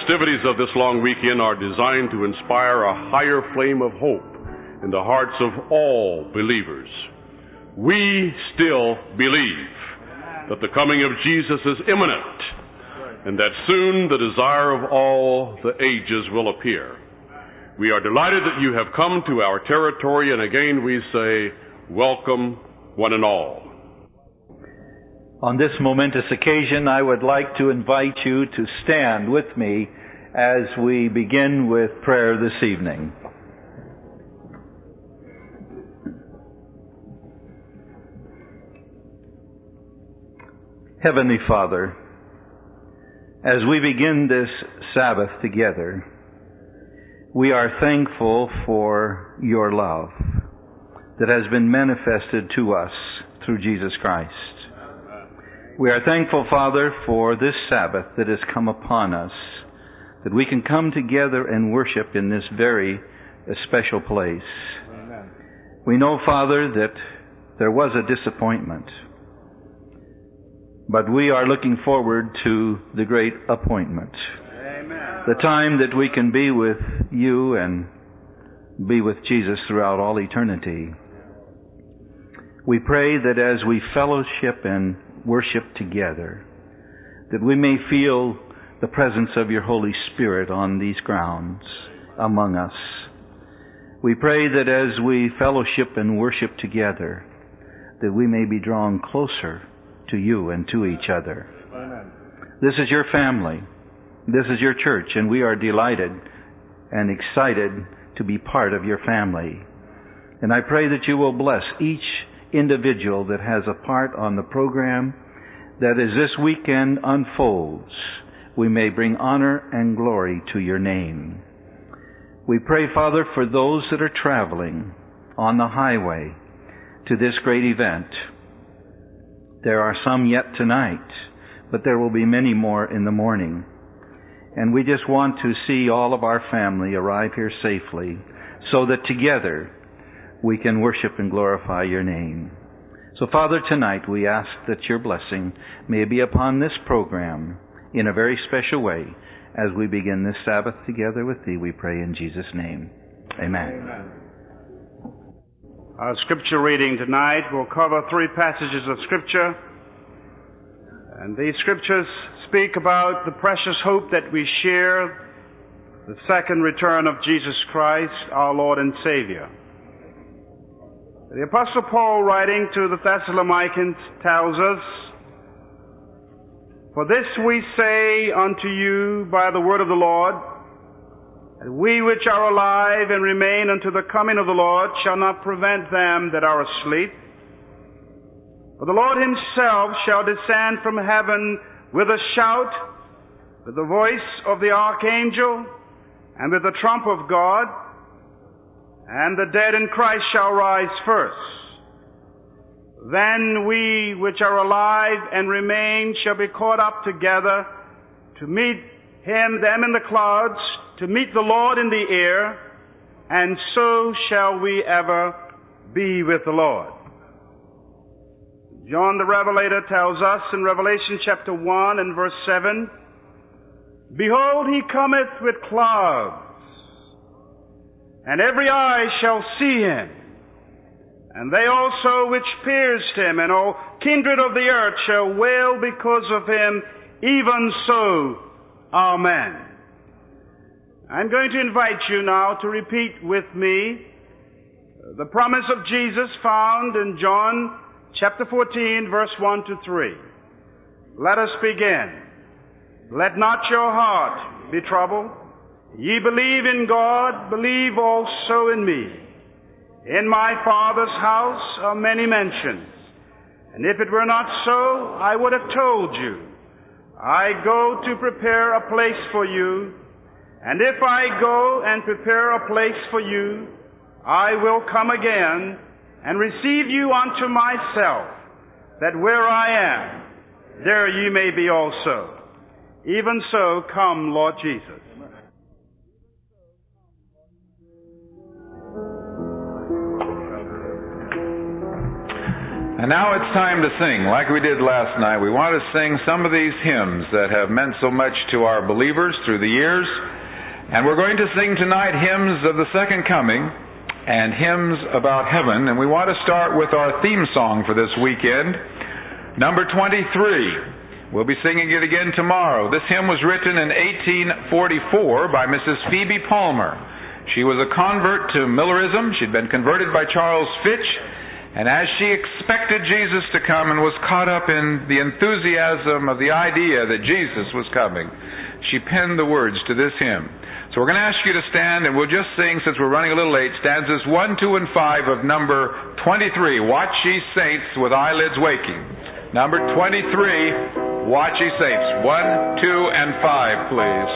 festivities of this long weekend are designed to inspire a higher flame of hope in the hearts of all believers. We still believe that the coming of Jesus is imminent and that soon the desire of all the ages will appear. We are delighted that you have come to our territory, and again we say, welcome one and all. On this momentous occasion, I would like to invite you to stand with me as we begin with prayer this evening. Heavenly Father, as we begin this Sabbath together, we are thankful for your love that has been manifested to us through Jesus Christ. We are thankful, Father, for this Sabbath that has come upon us, that we can come together and worship in this very special place. Amen. We know, Father, that there was a disappointment, but we are looking forward to the great appointment. Amen. The time that we can be with you and be with Jesus throughout all eternity. We pray that as we fellowship and worship together, that we may feel the presence of your Holy Spirit on these grounds among us. We pray that as we fellowship and worship together, that we may be drawn closer to you and to each other. Amen. This is your family. This is your church, and we are delighted and excited to be part of your family. And I pray that you will bless each individual that has a part on the program, that as this weekend unfolds, we may bring honor and glory to your name. We pray, Father, for those that are traveling on the highway to this great event. There are some yet tonight, but there will be many more in the morning. And we just want to see all of our family arrive here safely so that together we can worship and glorify your name. So, Father, tonight we ask that your blessing may be upon this program in a very special way as we begin this Sabbath together with thee. We pray in Jesus' name. Amen. Amen. Our scripture reading tonight will cover three passages of scripture. And these scriptures speak about the precious hope that we share, the second return of Jesus Christ, our Lord and Savior. The Apostle Paul, writing to the Thessalonians, tells us, "For this we say unto you by the word of the Lord, that we which are alive and remain unto the coming of the Lord shall not prevent them that are asleep. For the Lord himself shall descend from heaven with a shout, with the voice of the archangel, and with the trump of God, and the dead in Christ shall rise first. Then we which are alive and remain shall be caught up together to meet them in the clouds, to meet the Lord in the air, and so shall we ever be with the Lord." John the Revelator tells us in Revelation chapter 1 and verse 7, "Behold, he cometh with clouds, and every eye shall see him, and they also which pierced him, and all kindred of the earth shall wail because of him. Even so, Amen." I'm going to invite you now to repeat with me the promise of Jesus found in John chapter 14, verse 1 to 3. Let us begin. "Let not your heart be troubled. Ye believe in God, believe also in me. In my Father's house are many mansions, and if it were not so, I would have told you. I go to prepare a place for you, and if I go and prepare a place for you, I will come again and receive you unto myself, that where I am, there ye may be also. Even so, come, Lord Jesus." And And now it's time to sing. Like we did last night, we want to sing some of these hymns that have meant so much to our believers through the years. And we're going to sing tonight hymns of the second coming and hymns about heaven. And we want to start with our theme song for this weekend, number 23. We'll be singing it again tomorrow. This hymn was written in 1844 by Mrs. Phoebe Palmer. She was a convert to Millerism. She'd been converted by Charles Fitch. And as she expected Jesus to come and was caught up in the enthusiasm of the idea that Jesus was coming, she penned the words to this hymn. So we're going to ask you to stand, and we'll just sing, since we're running a little late, stanzas 1, 2, and 5 of number 23, Watch Ye Saints with Eyelids Waking. Number 23, Watch Ye Saints. 1, 2, and 5, please.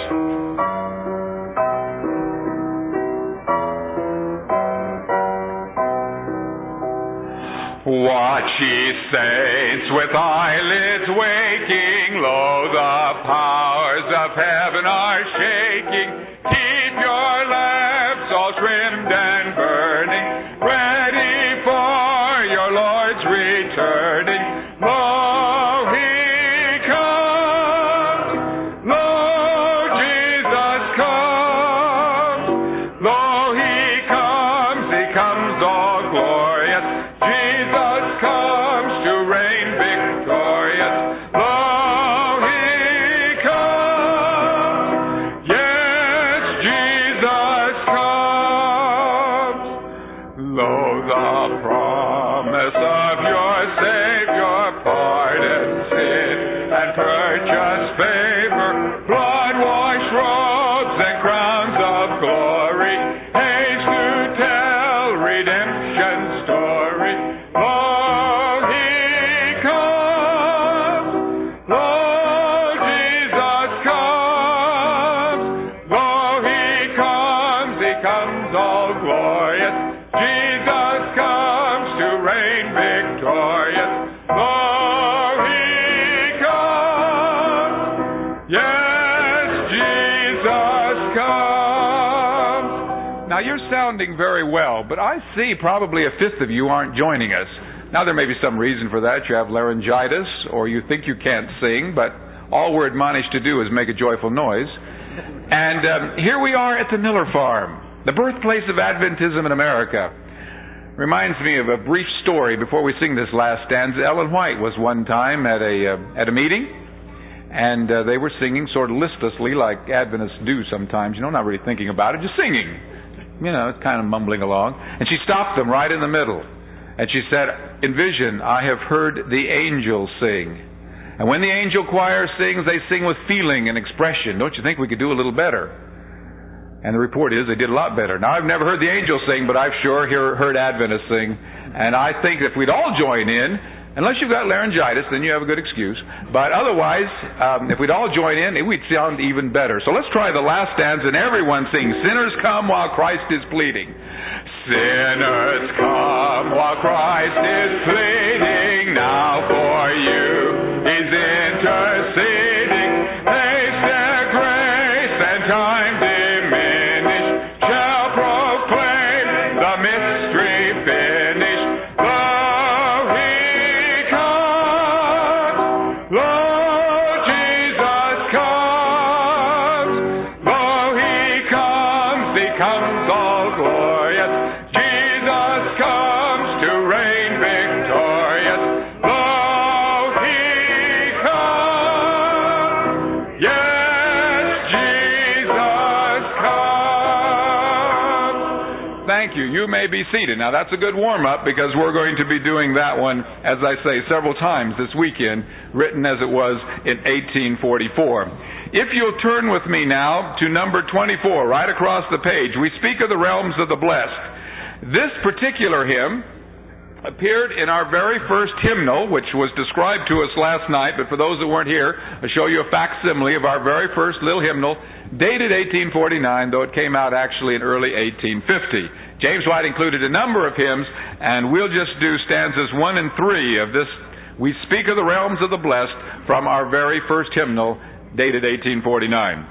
Watch ye saints with eyelids waking, lo, the powers of heaven are shaking. Keep your lamps all trimmed and burning, ready for your Lord's returning. Lo, He comes, lo, Jesus comes, lo, He comes all glorious. Jesus comes to reign victorious. Lo, He comes. Yes, Jesus comes. Lo, the promise of your Savior, pardon sin and purchase favor, blood-washed robes and crowns of glory, haste to tell redemption's story. Lo, He comes. Lo, Jesus comes. Lo, He comes all glorious. Jesus comes to reign victorious. Lo, He comes. Yes, Jesus comes. Now you're sounding very well, but I see probably a fifth of you aren't joining us. Now there may be some reason for that. You have laryngitis, or you think you can't sing, but all we're admonished to do is make a joyful noise. And here we are at the Miller Farm, the birthplace of Adventism in America. Reminds me of a brief story before we sing this last stanza. Ellen White was one time at a meeting, and they were singing sort of listlessly, like Adventists do sometimes, not really thinking about it, just singing. It's kind of mumbling along. And she stopped them right in the middle. And she said, "In vision, I have heard the angels sing. And when the angel choir sings, they sing with feeling and expression. Don't you think we could do a little better?" And the report is they did a lot better. Now, I've never heard the angels sing, but I've sure heard Adventists sing. And I think if we'd all join in, unless you've got laryngitis, then you have a good excuse. But otherwise, if we'd all join in, we'd sound even better. So let's try the last stanza, and everyone sings, "Sinners come while Christ is pleading." Sinners come while Christ is pleading. Now for you He's interceding. Haste their grace and time diminish, shall proclaim the mystery finished. Lo, He comes. Lo, Jesus comes. Lo, He comes all glorious. Jesus comes to reign victorious. Lo, He comes. Yes, Jesus comes. Thank you. You may be seated. Now that's a good warm-up, because we're going to be doing that one, as I say, several times this weekend, written as it was in 1844. If you'll turn with me now to number 24, right across the page, we speak of the realms of the blessed. This particular hymn appeared in our very first hymnal, which was described to us last night, but for those that weren't here, I'll show you a facsimile of our very first little hymnal, dated 1849, though it came out actually in early 1850. James White included a number of hymns, and we'll just do stanzas 1 and 3 of this. We speak of the realms of the blessed from our very first hymnal, dated 1849.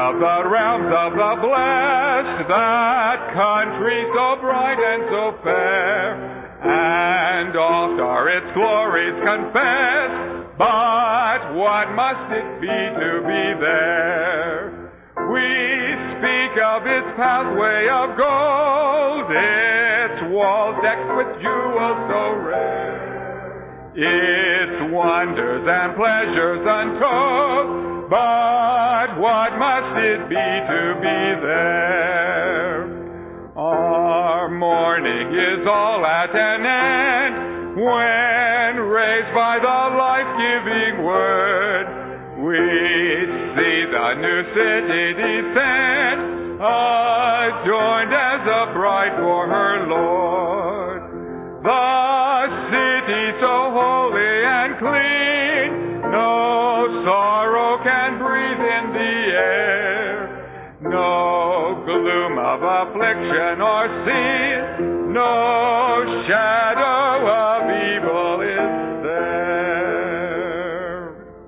of the realms of the blessed, that country so bright and so fair, and oft are its glories confessed, but what must it be to be there? We speak of its pathway of gold, its walls decked with jewels so rare, its wonders and pleasures untold, but what must it be to be there? Our mourning is all at an end, when raised by the life-giving word, we see the new city descend, adorned as a bride for her Lord. The city so holy and clean, no sorrow can breathe in the air, no gloom of affliction or sin, no shadow of evil is there.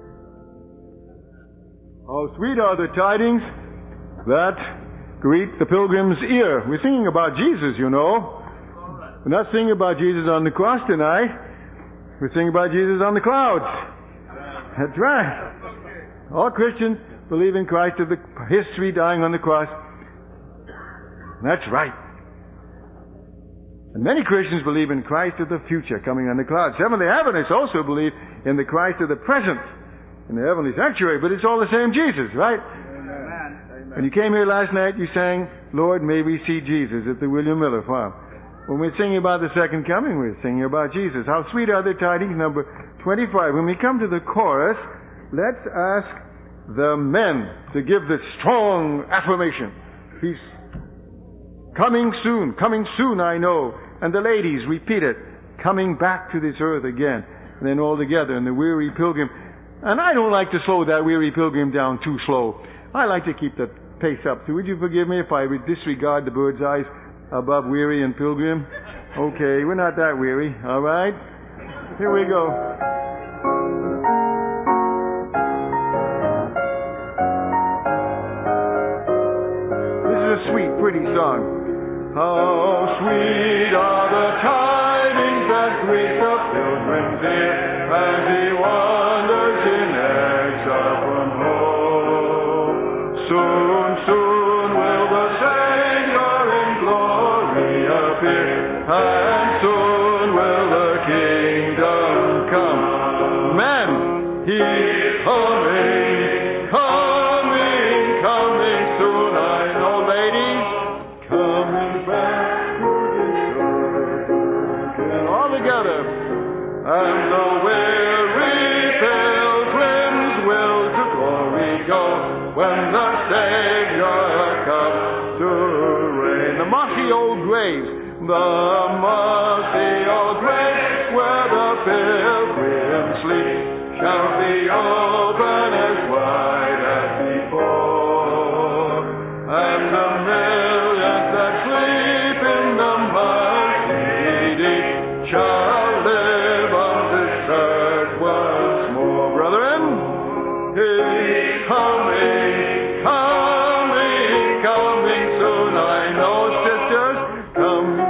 How sweet are the tidings that greet the pilgrim's ear. We're singing about Jesus, you know. We're not singing about Jesus on the cross tonight. We're singing about Jesus on the clouds. That's right. All Christians believe in Christ of the history dying on the cross. That's right. And many Christians believe in Christ of the future coming on the clouds. Seventh-day Adventists also believe in the Christ of the present in the heavenly sanctuary, but it's all the same Jesus, right? Amen. When you came here last night, you sang, Lord, may we see Jesus at the William Miller Farm. When we're singing about the second coming, we're singing about Jesus. How sweet are the tidings, number 25. When we come to the chorus, let's ask the men to give the strong affirmation. He's coming soon, I know. And the ladies, repeat it, coming back to this earth again. And then all together, and the weary pilgrim. And I don't like to slow that weary pilgrim down too slow. I like to keep the pace up. So would you forgive me if I would disregard the bird's eyes above weary and pilgrim? Okay, we're not that weary, all right? Here we go. This is a sweet, pretty song. How sweet are the tidings that greet the pilgrim's ear as he wanders in exile from home. Soon, soon will the Savior in glory appear, and soon will the kingdom come. Man, he's coming, coming, coming soon. I know, ladies, coming back to this earth again. All together. And the weary pilgrims will to glory go when the Savior comes to reign. The mossy old graves, the mossy old graves where the pilgrims sleep shall be open as wide as before, and the millions that sleep in the mighty deep shall live on this earth once more. Brethren, he's coming, coming, coming soon. I know, sisters, coming.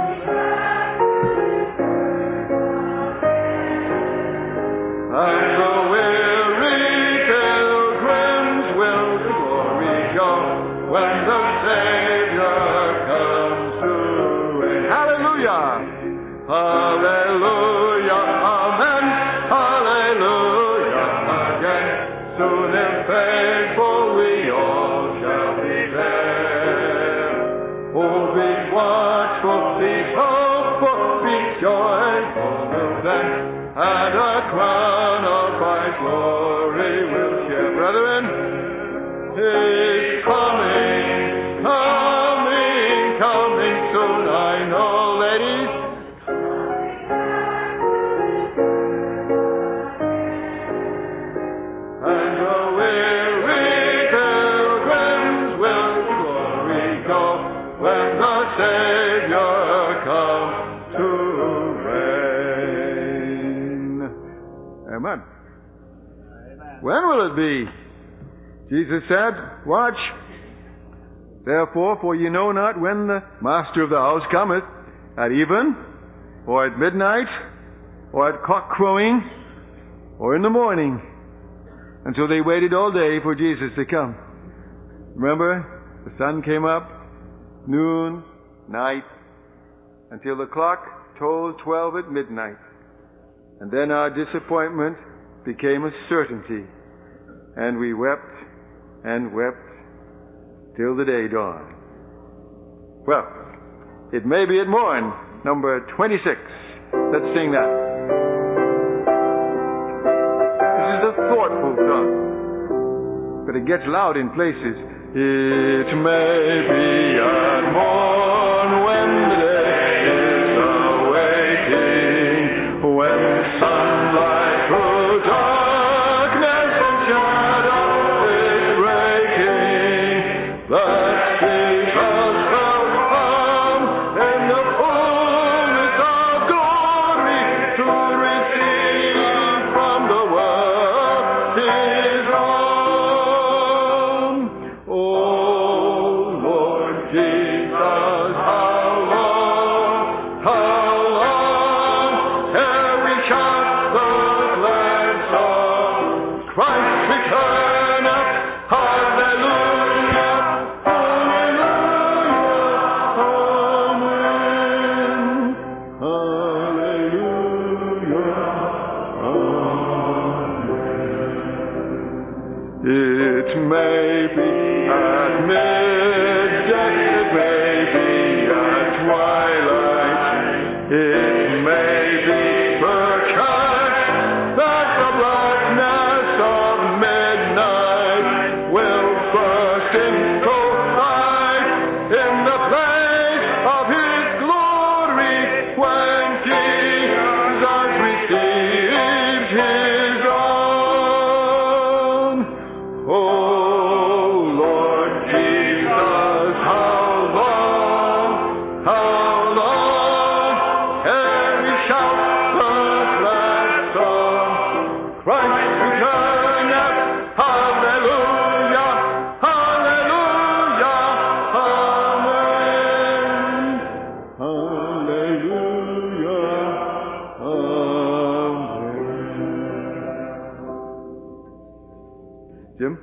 And the weary pilgrims will to glory go when the Savior comes to reign. Hallelujah! Hallelujah! Amen! Hallelujah! Again, soon and faithful we all shall be there. Oh, be watchful, be hopeful, be joyful then, and a crown of my glory will share. Brethren, he's coming, coming, coming soon. I know, ladies. And the weary pilgrims will to glory go when the Savior comes to reign. Amen. When will it be? Jesus said, watch Therefore, for ye know not when the master of the house cometh, at even, or at midnight, or at cock crowing, or in the morning. And so they waited all day for Jesus to come. Remember, the sun came up, noon, night, until the clock tolled 12 at midnight. And then our disappointment became a certainty. And we wept and wept till the day dawned. Well, it may be at morn, number 26. Let's sing that. This is a thoughtful song, but it gets loud in places. It may be at morn when the day is awaking, when sunlight through darkness and shadow is breaking, that Jesus will come in the fullness of glory to receive from the world His own. Oh Lord Jesus, how long ere we shout the glad song, Christ returneth, hallelujah, hallelujah, amen, hallelujah, amen. It may be at midday, it may be at twilight, it may be perchance that the blackness of midnight will burst into light in the place of His glory when Jesus receives His own. Oh Lord Jesus, how long ere we shout the glad song, Christ returneth, hallelujah, hallelujah, amen, hallelujah, amen. Jim?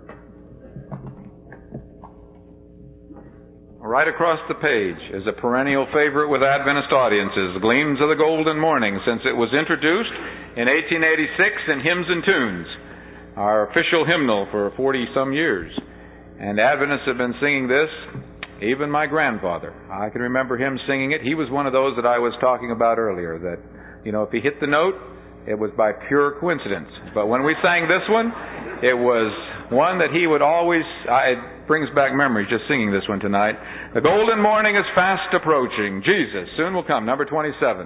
Right across the page is a perennial favorite with Adventist audiences, Gleams of the Golden Morning, since it was introduced in 1886 in Hymns and Tunes, our official hymnal for 40-some years. And Adventists have been singing this, even my grandfather. I can remember him singing it. He was one of those that I was talking about earlier, that, if he hit the note, it was by pure coincidence. But when we sang this one, it was one that he would always, it brings back memories just singing this one tonight. The golden morning is fast approaching. Jesus soon will come. Number 27.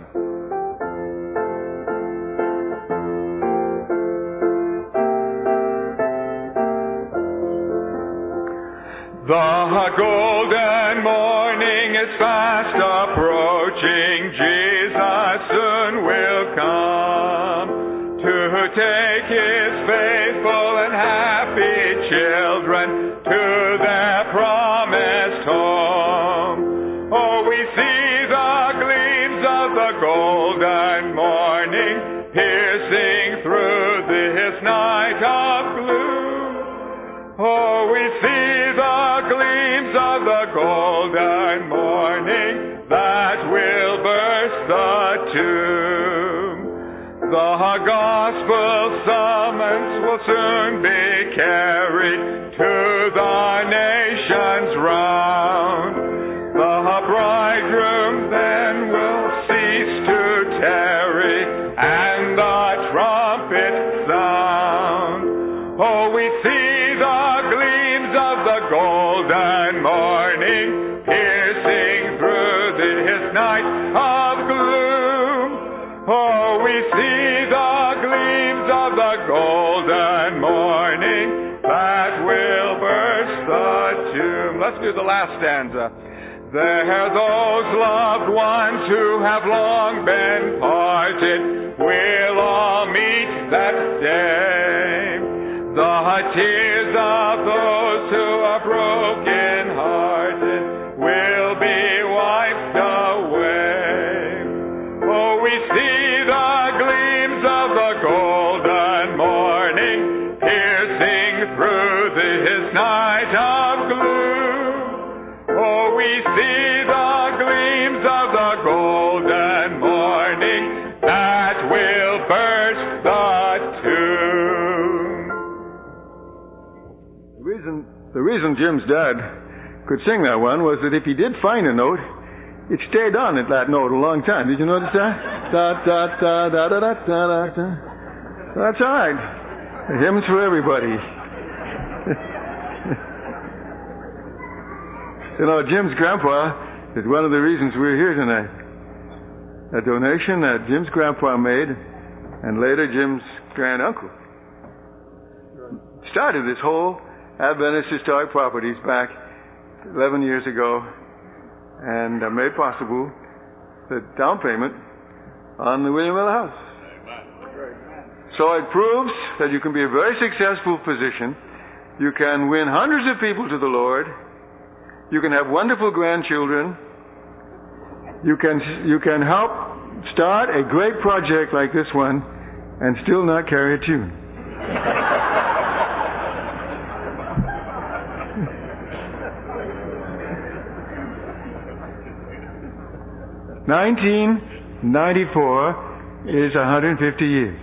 The golden morning is fast approaching. Jesus soon will come to take His faithful and happy children to their promised home. Oh, we see the gleams of the golden morning piercing through this night of gloom. Oh, we see the gleams of the golden morning that will burst the tomb. The gospel summons will soon be carried to the nations round. The bridegroom then will cease to tarry, and the trumpet sound. Oh, we see the gleams of the golden morning piercing through this night of gloom. Oh, we see the gleams of the golden morning that will burst the tomb. Let's do the last stanza. There those loved ones who have long been parted will all meet that day. The tears of those who are broken hearted The reason Jim's dad could sing that one was that if he did find a note, it stayed on at that note a long time. Did you notice that? Da, da, da, da, da, da, da, da. That's all right. The hymn's for everybody. You know, Jim's grandpa is one of the reasons we're here tonight. A donation that Jim's grandpa made, and later Jim's granduncle started this whole Adventist Historic Properties back 11 years ago, and made possible the down payment on the William Miller House. So it proves that you can be a very successful physician. You can win hundreds of people to the Lord. You can have wonderful grandchildren. You can help start a great project like this one and still not carry a tune. 1994 is 150 years.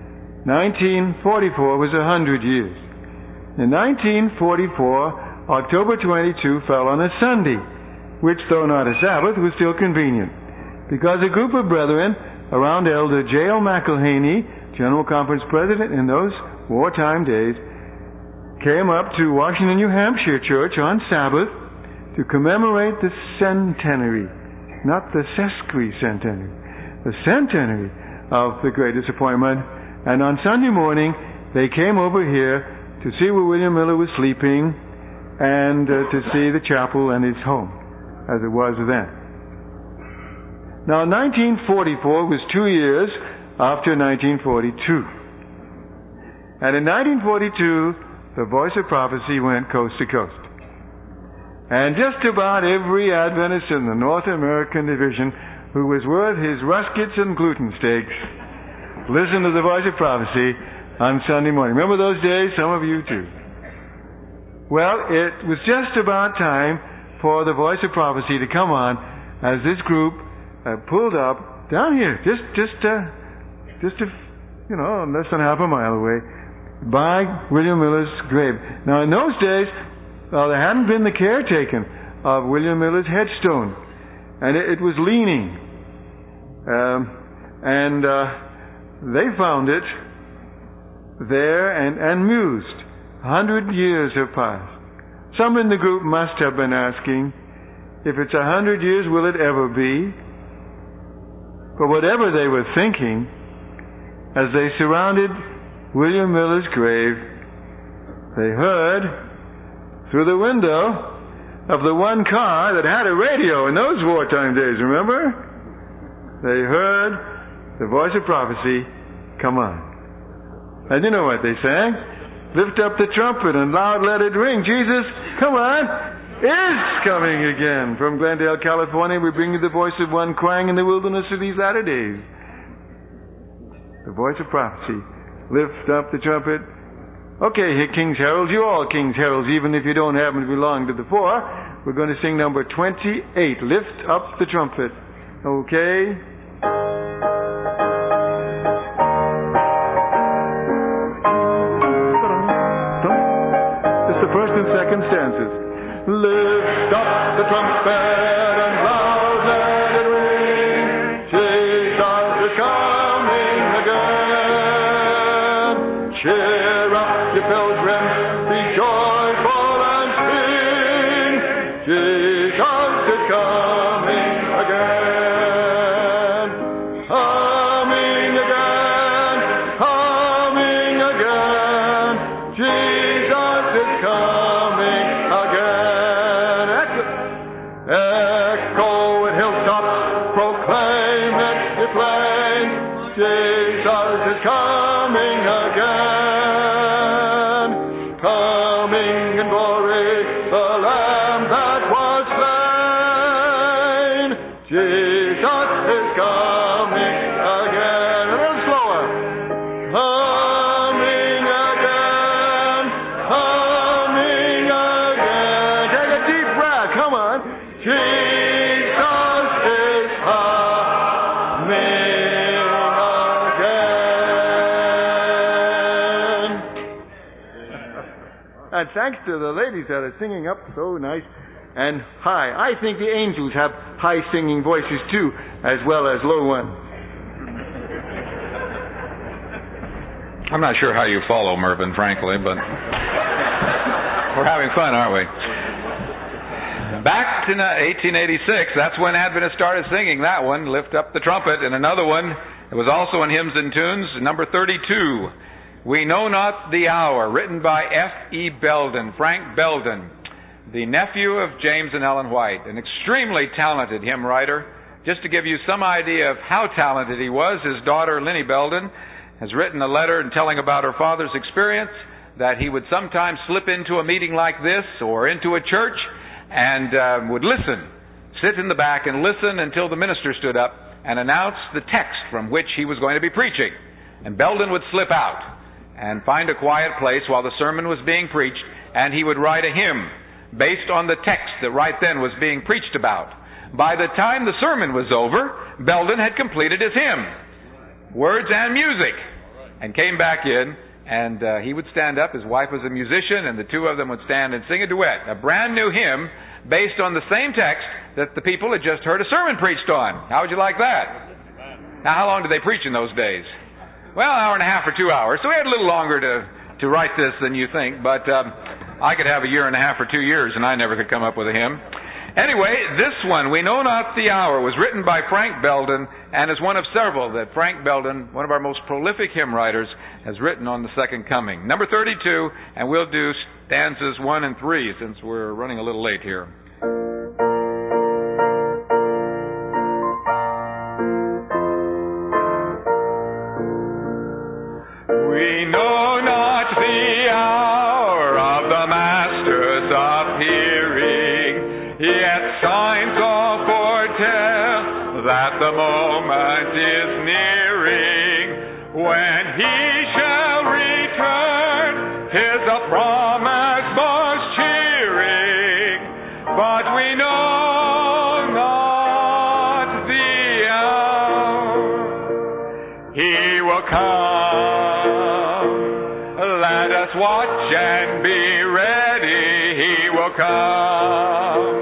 1944 was 100 years. In 1944, October 22 fell on a Sunday, which, though not a Sabbath, was still convenient, because a group of brethren around Elder J.L. McElhaney, General Conference President in those wartime days, came up to Washington, New Hampshire Church on Sabbath to commemorate the centenary, not the sesquicentenary, the centenary of the Great Disappointment. And on Sunday morning, they came over here to see where William Miller was sleeping and to see the chapel and his home, as it was then. Now, 1944 was 2 years after 1942. And in 1942, the Voice of Prophecy went coast to coast. And just about every Adventist in the North American division who was worth his ruskets and gluten steaks listened to the Voice of Prophecy on Sunday morning. Remember those days? Some of you too. Well, it was just about time for the Voice of Prophecy to come on as this group pulled up down here, just less than half a mile away, by William Miller's grave. Now, in those days, there hadn't been the care taken of William Miller's headstone, and it was leaning, and they found it there and mused. 100 years have passed. Some in the group must have been asking, if it's 100 years, will it ever be? But whatever they were thinking, as they surrounded William Miller's grave, they heard through the window of the one car that had a radio in those wartime days, remember? They heard the Voice of Prophecy come on. And you know what they sang? Lift up the trumpet and loud let it ring. Jesus, come on, is coming again. From Glendale, California, we bring you the voice of one crying in the wilderness of these latter days. The Voice of Prophecy. Lift up the trumpet. Okay, King's Heralds, you're all King's Heralds, even if you don't happen to belong to the four. We're going to sing number 28, Lift Up the Trumpet. Okay? Just the first and second stanzas. Lift up the trumpet and loud let it ring. Jesus is coming again. Cheer up, ye pilgrims, be joyful and sing. Jesus is coming again. Coming again, coming again. Jesus is coming again. Echo at hilltops, proclaim it, ye plain. Jesus is coming again. Coming in glory, the Lamb that was slain. Jesus is coming again. A little slower. Coming again, coming again. Take a deep breath. Come on. Jesus is coming again. And thanks to the ladies that are singing up so nice and high. I think the angels have high singing voices too, as well as low ones. I'm not sure how you follow Mervyn, frankly, but we're having fun, aren't we? Back to 1886, that's when Adventists started singing that one, Lift Up the Trumpet, and another one. It was also in Hymns and Tunes, number 32, We Know Not the Hour, written by F.E. Belden, Frank Belden, the nephew of James and Ellen White, an extremely talented hymn writer. Just to give you some idea of how talented he was, his daughter, Linnie Belden, has written a letter and telling about her father's experience, that he would sometimes slip into a meeting like this or into a church and would listen, sit in the back and listen until the minister stood up and announced the text from which he was going to be preaching. And Belden would slip out and find a quiet place while the sermon was being preached, and he would write a hymn based on the text that right then was being preached about. By the time the sermon was over, Belden had completed his hymn, words and music, and came back in, and he would stand up. His wife was a musician, and the two of them would stand and sing a duet, a brand new hymn based on the same text that the people had just heard a sermon preached on. How would you like that? Now, how long did they preach in those days? Well, an hour and a half or 2 hours. So we had a little longer to write this than you think, but I could have a year and a half or 2 years, and I never could come up with a hymn. Anyway, this one, We Know Not the Hour, was written by Frank Belden and is one of several that Frank Belden, one of our most prolific hymn writers, has written on the Second Coming. Number 32, and we'll do stanzas 1 and 3 since we're running a little late here. We know not the hour of the Master's appearing, yet signs all foretell that the moment is nearing, when He shall return, 'tis a promise most cheering, but we know not the hour. He will come, let us watch and be ready, He will come.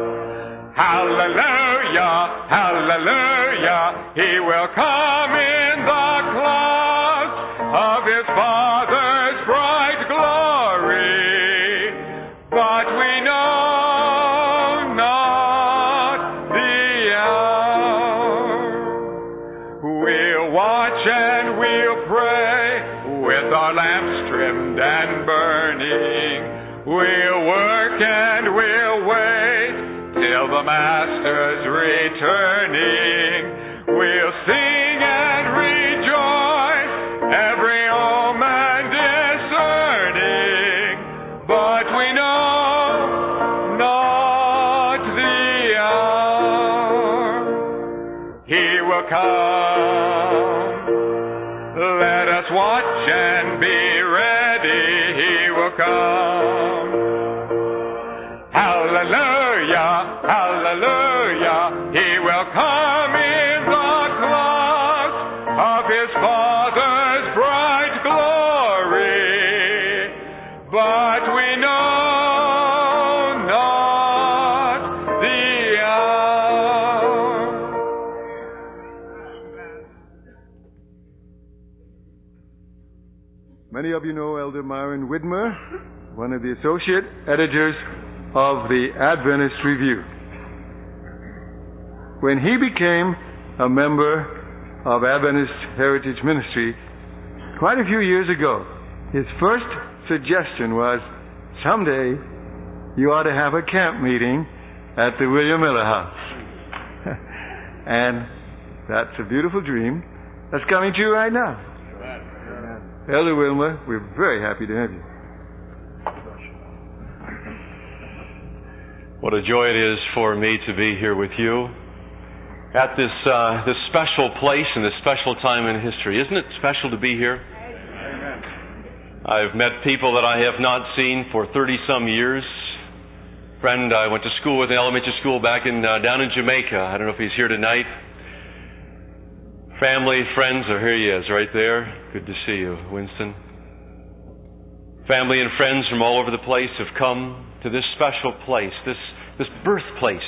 Hallelujah, hallelujah, He will come in the clouds of His Father's bright glory, but we know not the hour. We'll watch and we'll pray with our lamps trimmed and burning. We'll work and we'll wait till the Master's returning. We'll sing and rejoice, every omen discerning, but we know not the hour. He will come. Let us watch and be ready. He will come. Hallelujah, hallelujah, He will come in the clouds of His Father's bright glory, but we know not the hour. Many of you know Elder Myron Widmer, one of the associate editors of the Adventist Review. When he became a member of Adventist Heritage Ministry quite a few years ago, his first suggestion was, someday you ought to have a camp meeting at the William Miller House. And that's a beautiful dream that's coming true right now. Elder Wilmer, we're very happy to have you. What a joy it is for me to be here with you at this special place and this special time in history. Isn't it special to be here? Amen. I've met people that I have not seen for 30-some years. Friend I went to school with in elementary school back in down in Jamaica. I don't know if he's here tonight. Family, friends, here he is right there. Good to see you, Winston. Family and friends from all over the place have come to this special place, this birthplace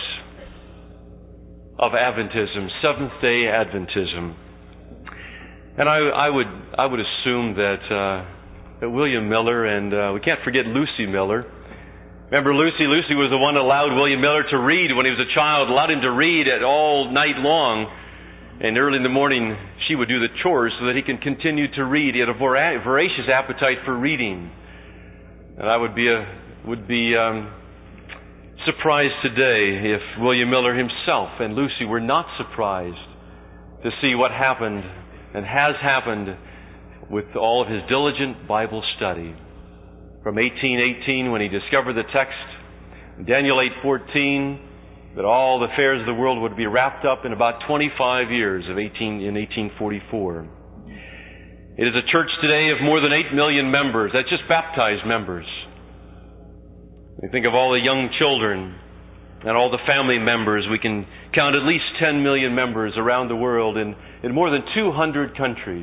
of Adventism, Seventh-day Adventism. And I would assume that William Miller, and we can't forget Lucy Miller. Remember Lucy? Lucy was the one that allowed William Miller to read when he was a child, allowed him to read all night long. And early in the morning, she would do the chores so that he can continue to read. He had a voracious appetite for reading. And I would be surprised today if William Miller himself and Lucy were not surprised to see what happened and has happened with all of his diligent Bible study. From 1818, when he discovered the text, Daniel 8:14, that all the affairs of the world would be wrapped up in about 25 years in 1844. It is a church today of more than 8 million members. That's just baptized members. We think of all the young children and all the family members. We can count at least 10 million members around the world in more than 200 countries.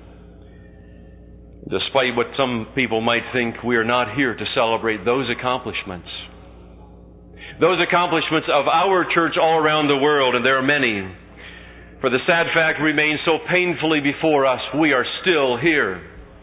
Despite what some people might think, we are not here to celebrate those accomplishments. Those accomplishments of our church all around the world, and there are many. For the sad fact remains so painfully before us, we are still here.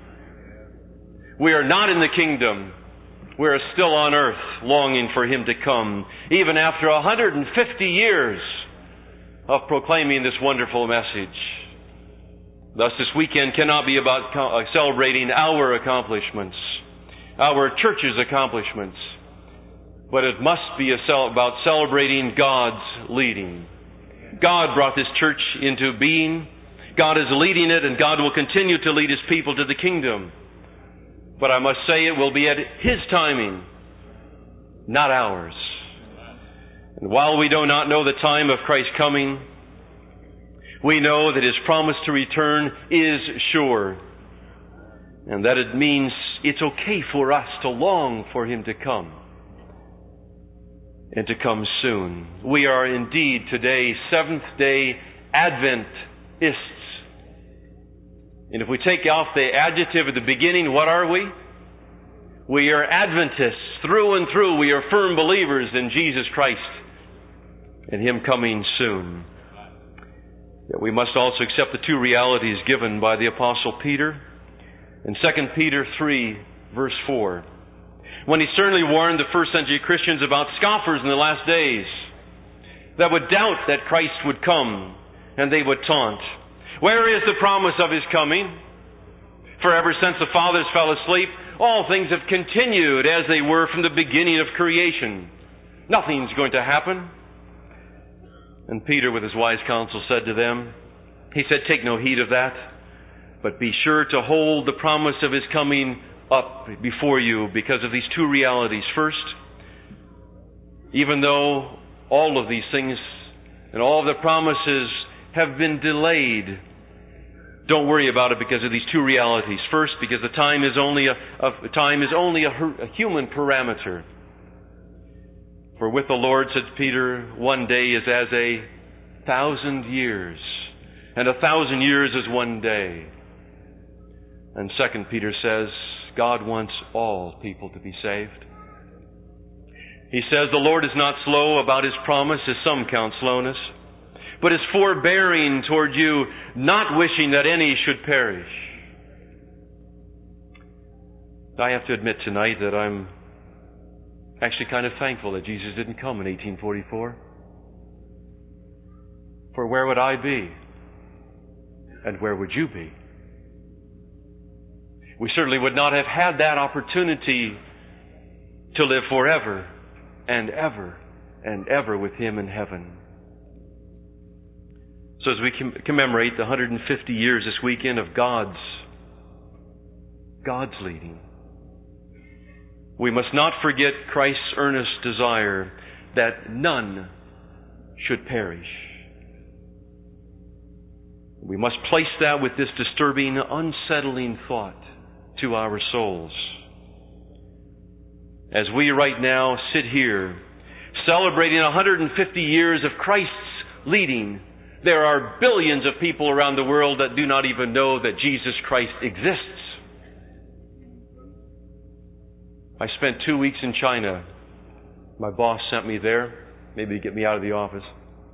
We are not in the kingdom. We are still on earth, longing for Him to come, even after 150 years of proclaiming this wonderful message. Thus, this weekend cannot be about celebrating our accomplishments, our church's accomplishments, but it must be about celebrating God's leading. God brought this church into being. God is leading it, and God will continue to lead His people to the kingdom. But I must say it will be at His timing, not ours. And while we do not know the time of Christ's coming, we know that His promise to return is sure, and that it means it's okay for us to long for Him to come, and to come soon. We are indeed today Seventh-day Adventists. And if we take off the adjective at the beginning, what are we? We are Adventists through and through. We are firm believers in Jesus Christ and Him coming soon. Yet we must also accept the two realities given by the Apostle Peter in 2 Peter 3, verse 4. When he certainly warned the first century Christians about scoffers in the last days that would doubt that Christ would come, and they would taunt. Where is the promise of His coming? For ever since the fathers fell asleep, all things have continued as they were from the beginning of creation. Nothing's going to happen. And Peter, with his wise counsel, said to them, he said, take no heed of that, but be sure to hold the promise of His coming up before you because of these two realities. First, even though all of these things and all of the promises have been delayed, don't worry about it because of these two realities. First, because the time is only a human parameter. For with the Lord, said Peter, one day is as 1,000 years, and 1,000 years is one day. And 2 Peter says, God wants all people to be saved. He says, the Lord is not slow about His promise, as some count slowness, but is forbearing toward you, not wishing that any should perish. I have to admit tonight that I'm actually kind of thankful that Jesus didn't come in 1844. For where would I be? And where would you be? We certainly would not have had that opportunity to live forever and ever and ever with Him in heaven. So as we commemorate the 150 years this weekend of God's leading, we must not forget Christ's earnest desire that none should perish. We must place that with this disturbing, unsettling thought to our souls. As we right now sit here celebrating 150 years of Christ's leading, there are billions of people around the world that do not even know that Jesus Christ exists. I spent 2 weeks in China. My boss sent me there, maybe to get me out of the office.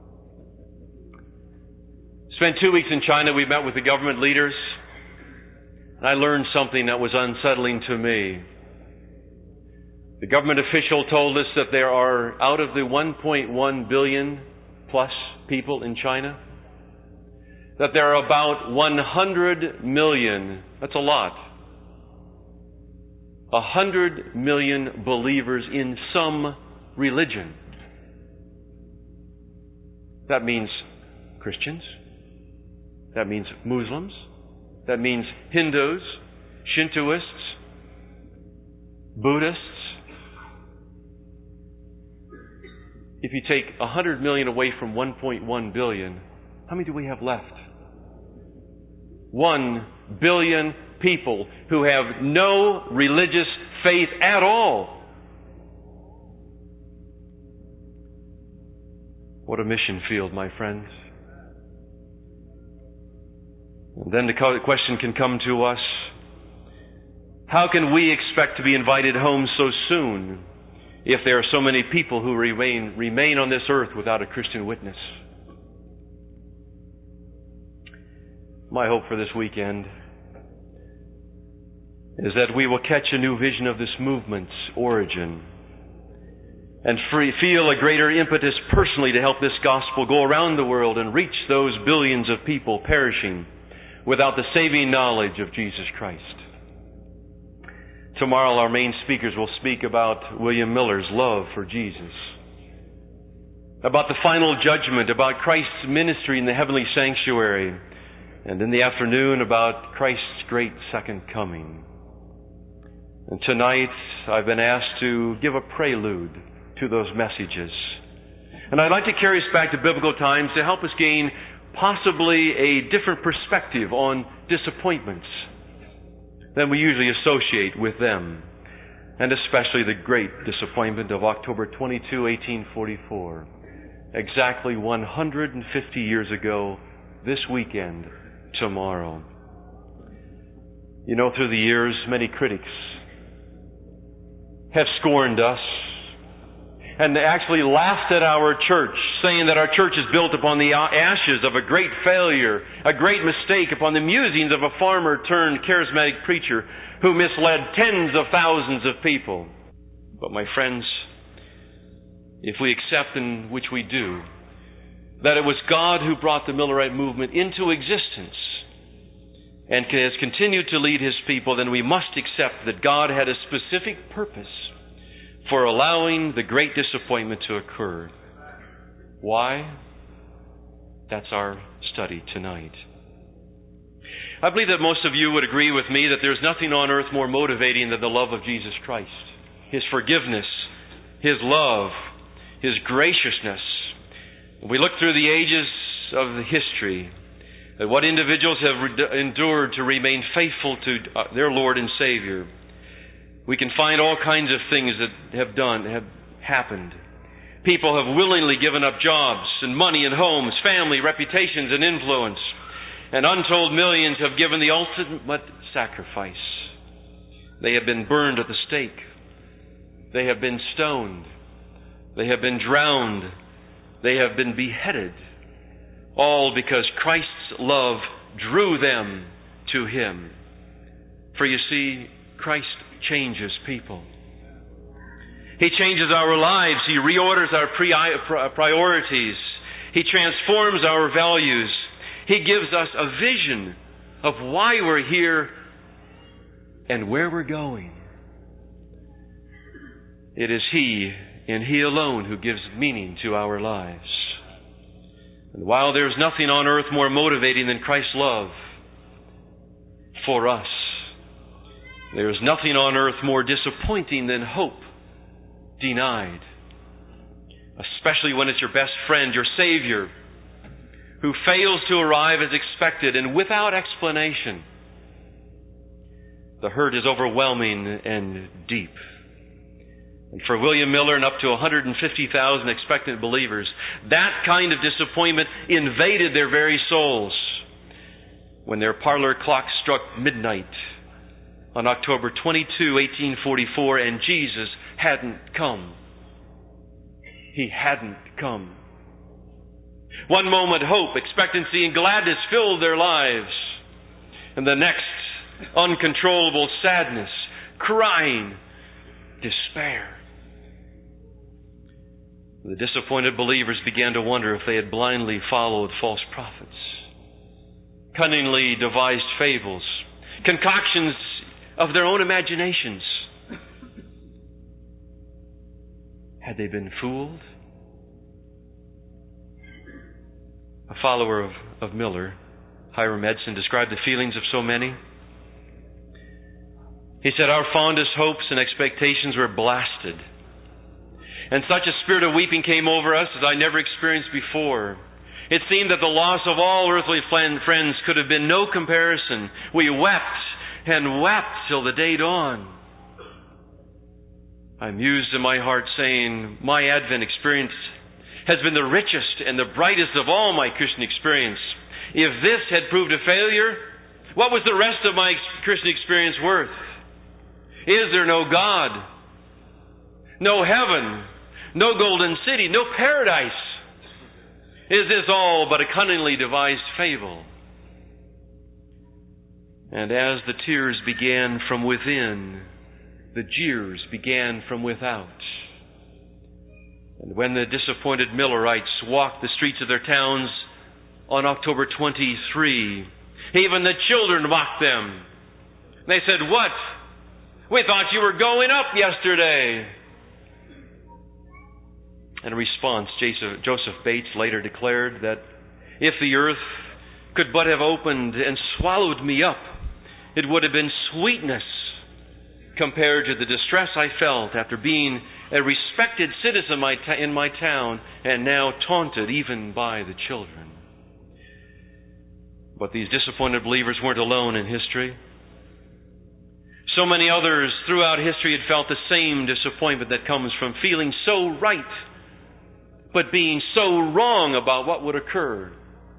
Spent 2 weeks in China. We met with the government leaders. And I learned something that was unsettling to me. The government official told us that there are, out of the 1.1 billion plus people in China, that there are about 100 million, that's a lot, 100 million believers in some religion. That means Christians. That means Muslims. That means Hindus, Shintoists, Buddhists. If you take 100 million away from 1.1 billion, how many do we have left? 1 billion people who have no religious faith at all. What a mission field, my friends. And then the question can come to us, how can we expect to be invited home so soon if there are so many people who remain on this earth without a Christian witness? My hope for this weekend is that we will catch a new vision of this movement's origin and feel a greater impetus personally to help this gospel go around the world and reach those billions of people perishing without the saving knowledge of Jesus Christ. Tomorrow our main speakers will speak about William Miller's love for Jesus, about the final judgment, about Christ's ministry in the heavenly sanctuary, and in the afternoon about Christ's great second coming. And tonight I've been asked to give a prelude to those messages. And I'd like to carry us back to biblical times to help us gain possibly a different perspective on disappointments than we usually associate with them, and especially the great disappointment of October 22, 1844. Exactly 150 years ago, this weekend, tomorrow. You know, through the years, many critics have scorned us and they actually laughed at our church, saying that our church is built upon the ashes of a great failure, a great mistake, upon the musings of a farmer turned charismatic preacher who misled tens of thousands of people. But my friends, if we accept, in which we do, that it was God who brought the Millerite movement into existence and has continued to lead His people, then we must accept that God had a specific purpose for allowing the great disappointment to occur. Why? That's our study tonight. I believe that most of you would agree with me that there's nothing on earth more motivating than the love of Jesus Christ. His forgiveness, His love, His graciousness. We look through the ages of the history at what individuals have endured to remain faithful to their Lord and Savior. We can find all kinds of things that have happened. People have willingly given up jobs and money and homes, family, reputations and influence. And untold millions have given the ultimate sacrifice. They have been burned at the stake. They have been stoned. They have been drowned. They have been beheaded. All because Christ's love drew them to Him. For you see, Christ changes people. He changes our lives. He reorders our priorities. He transforms our values. He gives us a vision of why we're here and where we're going. It is He and He alone who gives meaning to our lives. And while there's nothing on earth more motivating than Christ's love for us, there is nothing on earth more disappointing than hope denied. Especially when it's your best friend, your Savior, who fails to arrive as expected and without explanation. The hurt is overwhelming and deep. And for William Miller and up to 150,000 expectant believers, that kind of disappointment invaded their very souls when their parlor clock struck midnight on October 22, 1844, and Jesus hadn't come. He hadn't come. One moment, hope, expectancy, and gladness filled their lives. And the next, uncontrollable sadness, crying, despair. The disappointed believers began to wonder if they had blindly followed false prophets, cunningly devised fables, concoctions of their own imaginations. Had they been fooled? A follower of Miller, Hiram Edson, described the feelings of so many. He said, "Our fondest hopes and expectations were blasted, and such a spirit of weeping came over us as I never experienced before. It seemed that the loss of all earthly friends could have been no comparison. We wept and wept till the day dawned. I mused in my heart, saying, my Advent experience has been the richest and the brightest of all my Christian experience. If this had proved a failure, what was the rest of my Christian experience worth? Is there no God? No heaven? No golden city? No paradise? Is this all but a cunningly devised fable?" And as the tears began from within, the jeers began from without. And when the disappointed Millerites walked the streets of their towns on October 23, even the children mocked them. They said, "What? We thought you were going up yesterday." In response, Joseph Bates later declared that if the earth could but have opened and swallowed me up, it would have been sweetness compared to the distress I felt after being a respected citizen in my town and now taunted even by the children. But these disappointed believers weren't alone in history. So many others throughout history had felt the same disappointment that comes from feeling so right, but being so wrong about what would occur.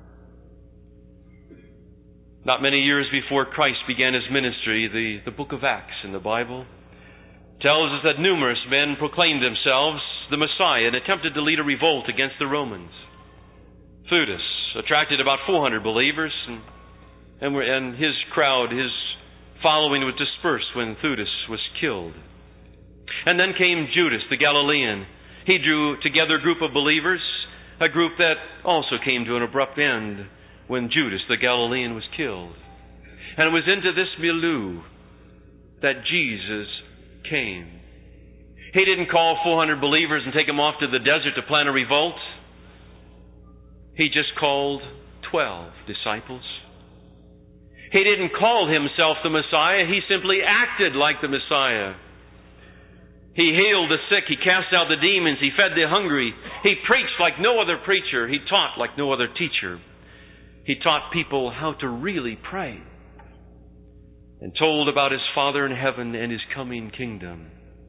Not many years before Christ began His ministry, the book of Acts in the Bible tells us that numerous men proclaimed themselves the Messiah and attempted to lead a revolt against the Romans. Theudas attracted about 400 believers, and his crowd, his following was dispersed when Theudas was killed. And then came Judas the Galilean. He drew together a group of believers, a group that also came to an abrupt end when Judas the Galilean was killed. And it was into this milieu that Jesus came. He didn't call 400 believers and take them off to the desert to plan a revolt. He just called 12 disciples. He didn't call Himself the Messiah. He simply acted like the Messiah. He healed the sick. He cast out the demons. He fed the hungry. He preached like no other preacher. He taught like no other teacher. He taught people how to really pray and told about His Father in heaven and His coming kingdom.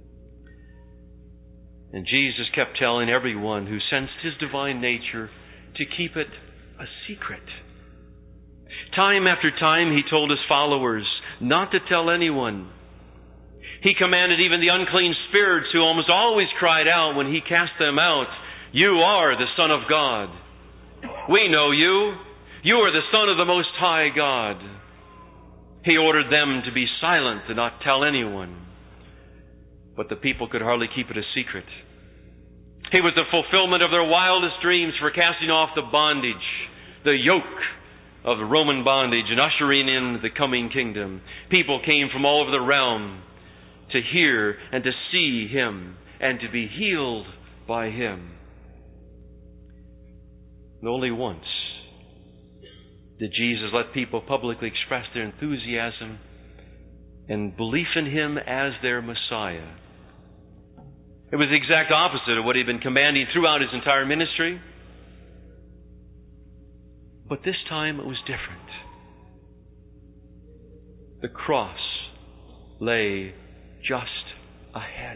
And Jesus kept telling everyone who sensed His divine nature to keep it a secret. Time after time, He told His followers not to tell anyone. He commanded even the unclean spirits, who almost always cried out when He cast them out, "You are the Son of God. We know you. You are the Son of the Most High God." He ordered them to be silent and not tell anyone. But the people could hardly keep it a secret. He was the fulfillment of their wildest dreams for casting off the bondage, the yoke of the Roman bondage, and ushering in the coming kingdom. People came from all over the realm to hear and to see Him and to be healed by Him. And only once did Jesus let people publicly express their enthusiasm and belief in Him as their Messiah. It was the exact opposite of what He'd been commanding throughout His entire ministry. But this time it was different. The cross lay just ahead.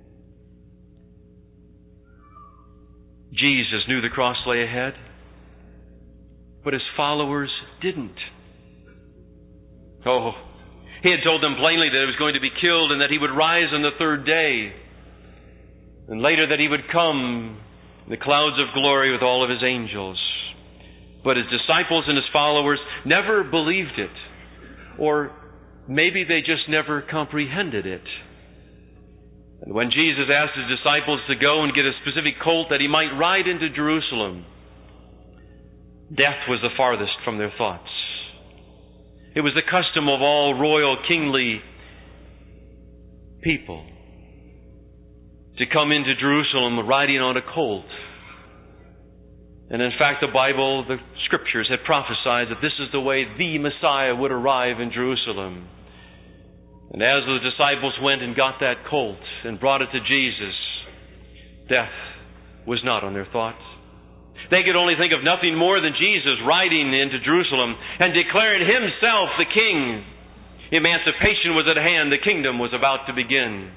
Jesus knew the cross lay ahead, but His followers didn't. Oh, He had told them plainly that he was going to be killed and that he would rise on the third day. And later that he would come in the clouds of glory with all of his angels. But his disciples and his followers never believed it. Or maybe they just never comprehended it. And when Jesus asked his disciples to go and get a specific colt that he might ride into Jerusalem, death was the farthest from their thoughts. It was the custom of all royal, kingly people to come into Jerusalem riding on a colt. And in fact, the Bible, the Scriptures had prophesied that this is the way the Messiah would arrive in Jerusalem. And as the disciples went and got that colt and brought it to Jesus, death was not on their thoughts. They could only think of nothing more than Jesus riding into Jerusalem and declaring himself the King. Emancipation was at hand. The kingdom was about to begin.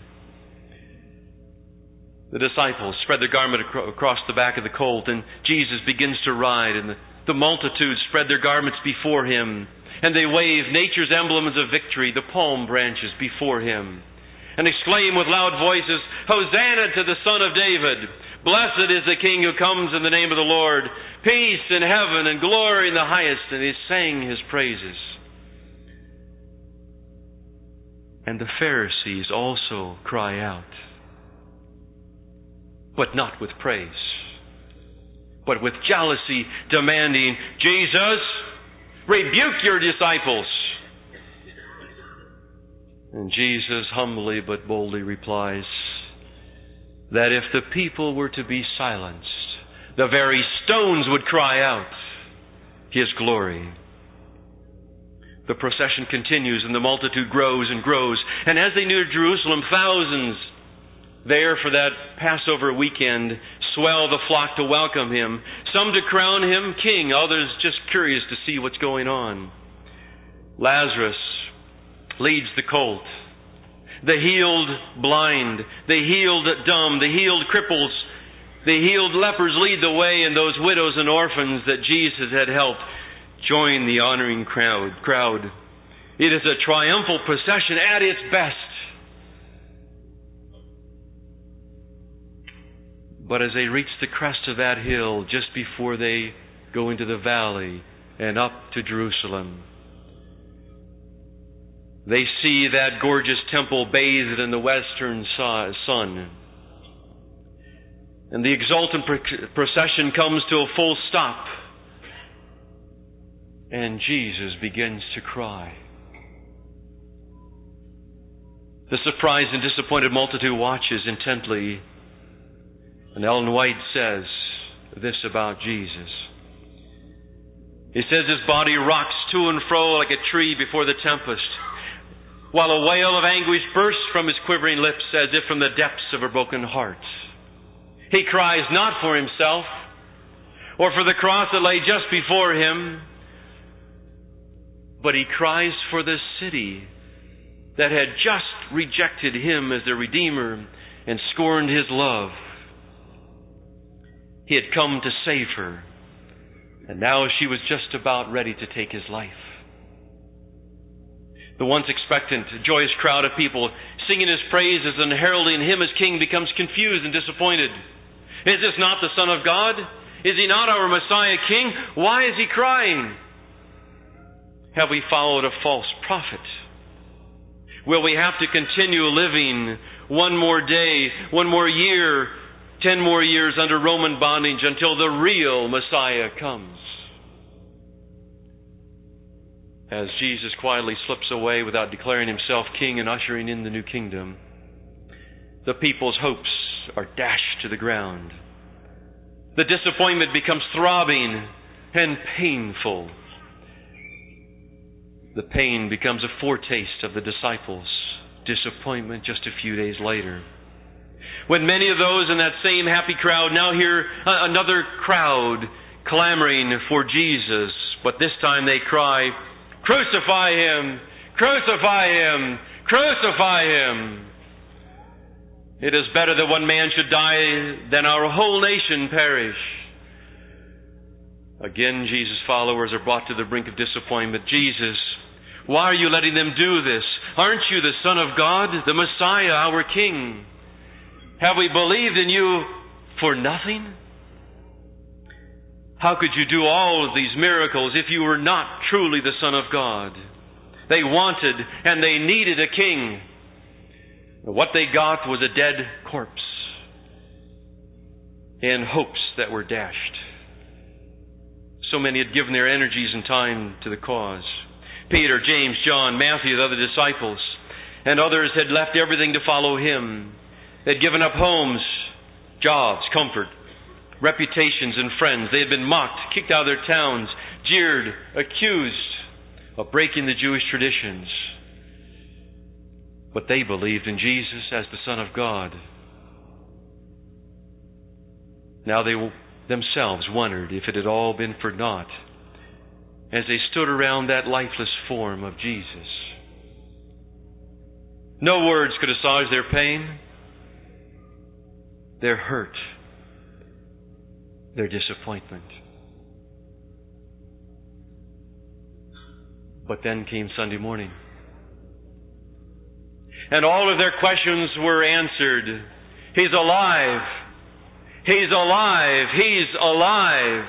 The disciples spread their garment across the back of the colt, and Jesus begins to ride, and the multitude spread their garments before him, and they wave nature's emblems of victory, the palm branches, before him, and exclaim with loud voices, "Hosanna to the Son of David! Blessed is the King who comes in the name of the Lord! Peace in heaven and glory in the highest!" And they sang his praises. And the Pharisees also cry out, but not with praise, but with jealousy, demanding, "Jesus, rebuke your disciples." And Jesus humbly but boldly replies that if the people were to be silenced, the very stones would cry out his glory. The procession continues and the multitude grows and grows. And as they near Jerusalem, thousands there for that Passover weekend swell the flock to welcome him. Some to crown him king, others just curious to see what's going on. Lazarus leads the colt. The healed blind, the healed dumb, the healed cripples, the healed lepers lead the way, and those widows and orphans that Jesus had helped join the honoring crowd. It is a triumphal procession at its best. But as they reach the crest of that hill, just before they go into the valley and up to Jerusalem, they see that gorgeous temple bathed in the western sun. And the exultant procession comes to a full stop. And Jesus begins to cry. The surprised and disappointed multitude watches intently. And Ellen White says this about Jesus. He says his body rocks to and fro like a tree before the tempest, while a wail of anguish bursts from his quivering lips as if from the depths of a broken heart. He cries not for himself or for the cross that lay just before him, but he cries for the city that had just rejected him as their Redeemer and scorned his love. He had come to save her, and now she was just about ready to take his life. The once expectant, joyous crowd of people singing his praises and heralding him as king becomes confused and disappointed. Is this not the Son of God? Is he not our Messiah King? Why is he crying? Have we followed a false prophet? Will we have to continue living one more day, one more year, 10 more years under Roman bondage until the real Messiah comes? As Jesus quietly slips away without declaring himself king and ushering in the new kingdom, the people's hopes are dashed to the ground. The disappointment becomes throbbing and painful. The pain becomes a foretaste of the disciples' disappointment just a few days later, when many of those in that same happy crowd now hear another crowd clamoring for Jesus, but this time they cry, "Crucify him! Crucify him! Crucify him!" It is better that one man should die than our whole nation perish. Again, Jesus' followers are brought to the brink of disappointment. Jesus, Why are you letting them do this? Aren't you the Son of God, the Messiah, our King? Have we believed in you for nothing? How could you do all of these miracles if you were not truly the Son of God? They wanted and they needed a king. What they got was a dead corpse and hopes that were dashed. So many had given their energies and time to the cause. Peter, James, John, Matthew, the other disciples, and others had left everything to follow him. They'd given up homes, jobs, comfort, reputations, and friends. They had been mocked, kicked out of their towns, jeered, accused of breaking the Jewish traditions. But they believed in Jesus as the Son of God. Now they themselves wondered if it had all been for naught as they stood around that lifeless form of Jesus. No words could assuage their pain, their hurt, their disappointment. But then came Sunday morning, and all of their questions were answered. He's alive! He's alive! He's alive!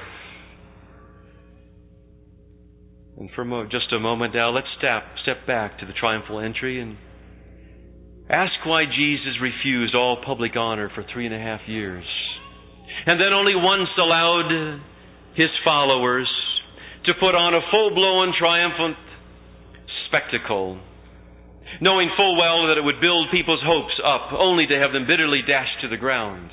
And for just a moment now, let's step back to the triumphal entry and ask why Jesus refused all public honor for 3.5 years, and then only once allowed his followers to put on a full-blown triumphant spectacle, knowing full well that it would build people's hopes up, only to have them bitterly dashed to the ground.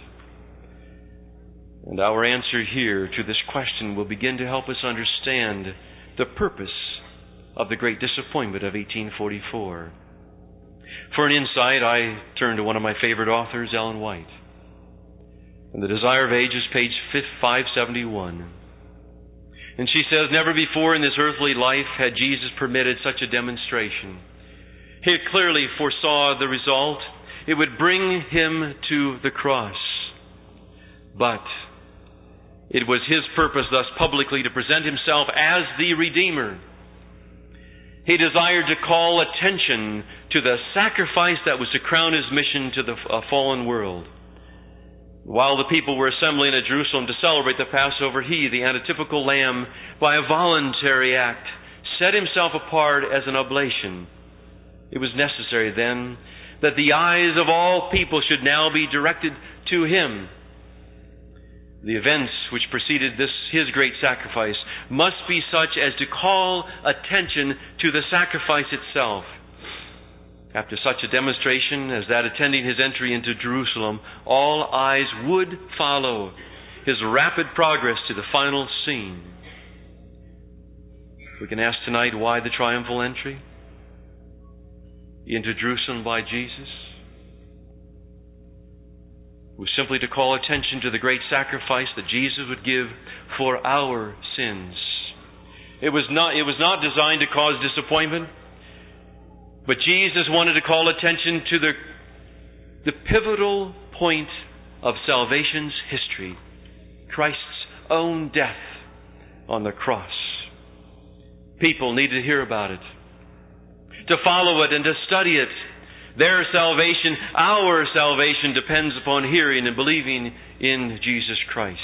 And our answer here to this question will begin to help us understand the purpose of the great disappointment of 1844. For an insight, I turn to one of my favorite authors, Ellen White. In The Desire of Ages, page 571. And she says, never before in this earthly life had Jesus permitted such a demonstration. He clearly foresaw the result. It would bring him to the cross. But it was his purpose thus publicly to present himself as the Redeemer. He desired to call attention to the sacrifice that was to crown his mission to the fallen world. While the people were assembling at Jerusalem to celebrate the Passover, he, the antitypical lamb, by a voluntary act, set himself apart as an oblation. It was necessary then that the eyes of all people should now be directed to him. The events which preceded his great sacrifice must be such as to call attention to the sacrifice itself. After such a demonstration as that attending his entry into Jerusalem, all eyes would follow his rapid progress to the final scene. We can ask tonight, why the triumphal entry into Jerusalem by Jesus? It was simply to call attention to the great sacrifice that Jesus would give for our sins. It was not designed to cause disappointment, but Jesus wanted to call attention to the pivotal point of salvation's history, Christ's own death on the cross. People need to hear about it, to follow it and to study it. Their salvation, our salvation, depends upon hearing and believing in Jesus Christ.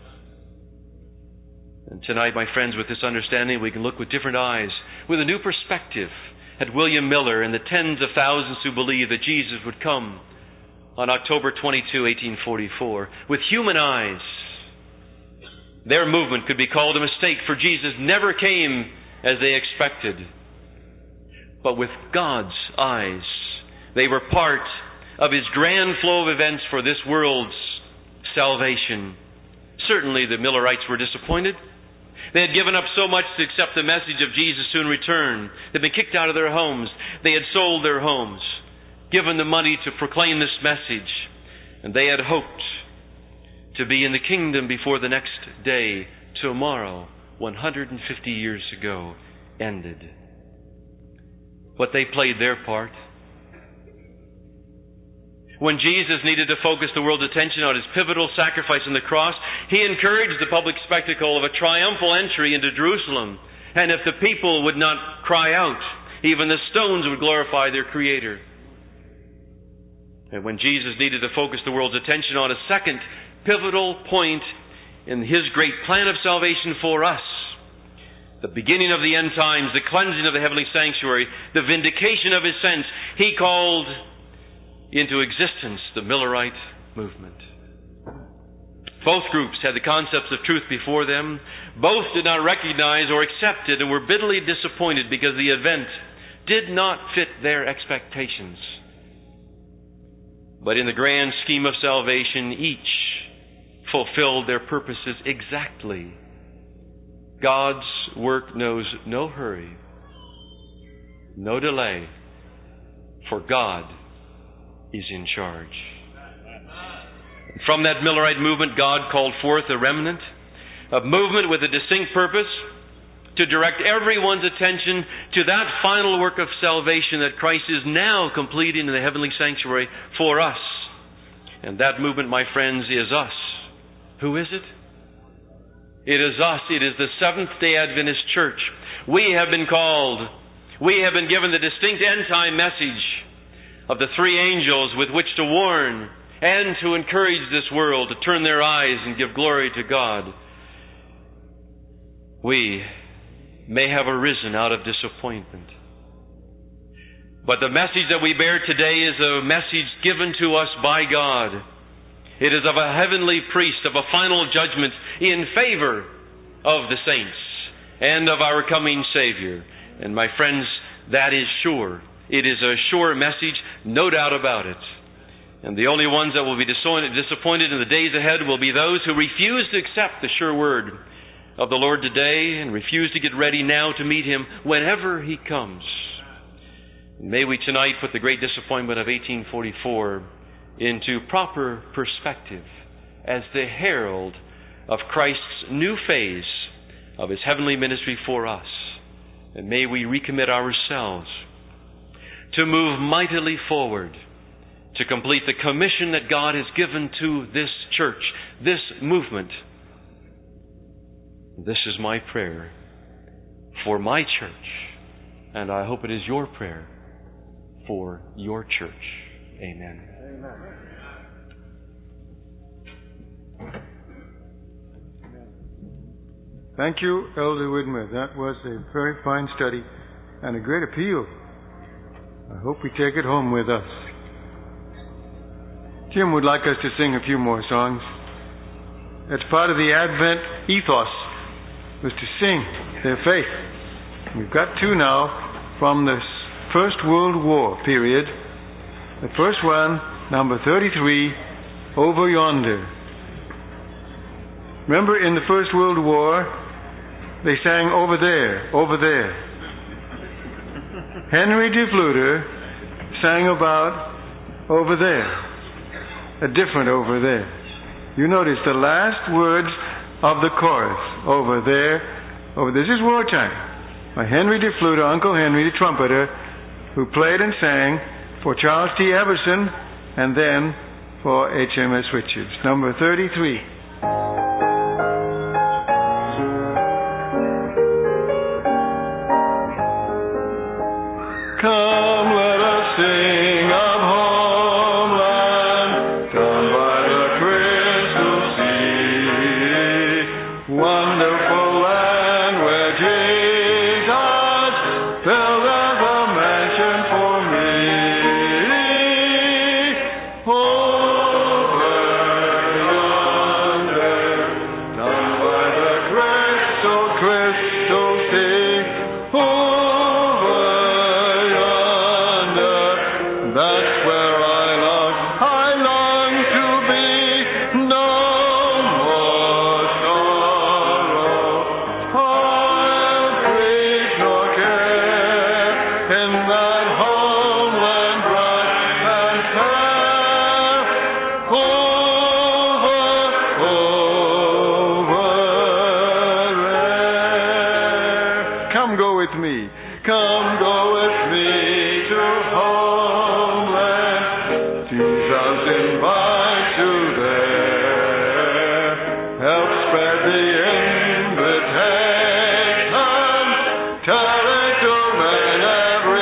And tonight, my friends, with this understanding, we can look with different eyes, with a new perspective, at William Miller and the tens of thousands who believed that Jesus would come on October 22, 1844, with human eyes. Their movement could be called a mistake, for Jesus never came as they expected. But with God's eyes, they were part of his grand flow of events for this world's salvation. Certainly the Millerites were disappointed. They had given up so much to accept the message of Jesus' soon return. They'd been kicked out of their homes. They had sold their homes, given the money to proclaim this message, and they had hoped to be in the kingdom before the next day, tomorrow, 150 years ago, ended. But they played their part. When Jesus needed to focus the world's attention on his pivotal sacrifice on the cross, he encouraged the public spectacle of a triumphal entry into Jerusalem. And if the people would not cry out, even the stones would glorify their Creator. And when Jesus needed to focus the world's attention on a second pivotal point in His great plan of salvation for us, the beginning of the end times, the cleansing of the heavenly sanctuary, the vindication of His saints, He called into existence the Millerite movement. Both groups had the concepts of truth before them. Both did not recognize or accept it and were bitterly disappointed because the event did not fit their expectations. But in the grand scheme of salvation, each fulfilled their purposes exactly. God's work knows no hurry, no delay, for God is in charge. From that Millerite movement, God called forth a remnant, a movement with a distinct purpose to direct everyone's attention to that final work of salvation that Christ is now completing in the heavenly sanctuary for us. And that movement, my friends, is us. Who is it? It is us. It is the Seventh-day Adventist Church. We have been called. We have been given the distinct end-time message of the three angels with which to warn and to encourage this world to turn their eyes and give glory to God. We may have arisen out of disappointment, but the message that we bear today is a message given to us by God. It is of a heavenly priest, of a final judgment in favor of the saints and of our coming Savior. And my friends, that is sure. It is a sure message, no doubt about it. And the only ones that will be disappointed in the days ahead will be those who refuse to accept the sure word of the Lord today and refuse to get ready now to meet Him whenever He comes. May we tonight put the great disappointment of 1844 into proper perspective as the herald of Christ's new phase of His heavenly ministry for us. And may we recommit ourselves to move mightily forward to complete the commission that God has given to this church, this movement. This is my prayer for my church, and I hope it is your prayer for your church. Amen. Thank you, Elder Widmer. That was a very fine study and a great appeal. I hope we take it home with us. Tim would like us to sing a few more songs. That's part of the Advent ethos, was to sing their faith. We've got two now from the First World War period. The first one, number 33, Over Yonder. Remember in the First World War, they sang Over There, Over There. Henry de Fluter sang about Over There. A different over there. You notice the last words of the chorus. Over there, over there. This is wartime. By Henry de Fluter, Uncle Henry, the trumpeter, who played and sang for Charles T. Everson and then for HMS Richards. Number 33. Come, let us sing of homeland, done by the crystal sea. Wonderful land where Jesus built us a mansion for me. Over yonder, done by the crystal sea. That's where I long to be. No more sorrow, toil, grief, nor care. In that homeland bright and fair. Over there. Come go with me. Come go with me to homeland. Jesus invites you there. Help spread the invitation. Tell it to men everywhere.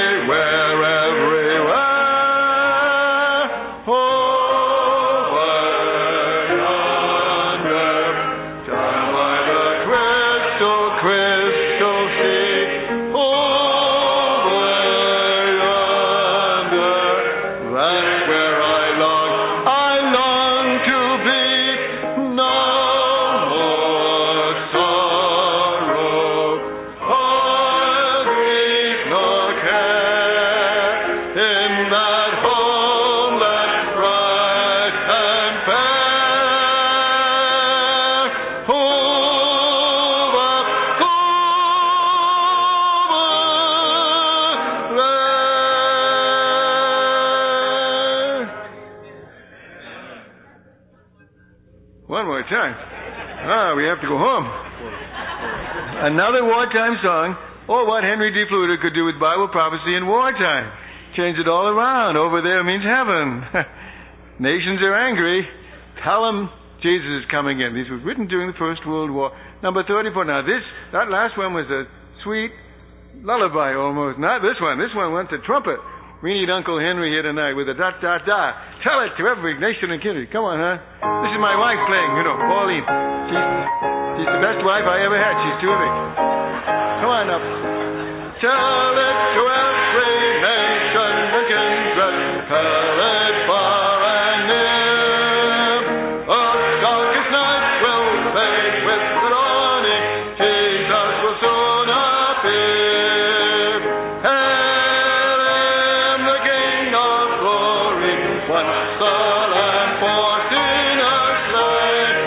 much time. We have to go home. Another wartime song. Oh, what Henry D. Fluter could do with Bible prophecy in wartime. Change it all around. Over there means heaven. Nations are angry. Tell them Jesus is coming in. These were written during the First World War. Number 34. Now that last one was a sweet lullaby almost. Not this one. This one went to trumpet. We need Uncle Henry here tonight with a da-da-da. Tell it to every nation and kindred. Come on, huh? This is my wife playing, Pauline. She's the best wife I ever had. She's terrific. Come on up. Tell it to every nation and kindred. Tell it far and near. Oh, darkest night will fade with the dawning. Jesus will soon appear. Hail him, the King of glory. Once the Lamb for sinners slain.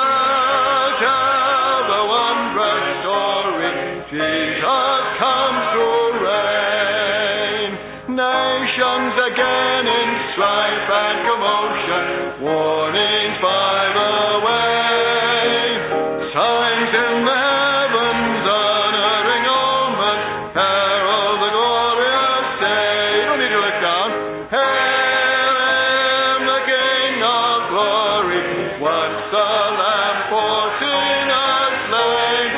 Tell the wondrous story. Jesus comes to reign. Nations again in strife and commotion. Warnings by the way. Signs in the heavens, honoring omen. Herald the glorious day. You don't need to look down. Hail him, the King of glory. Once the Lamb for sinners slain.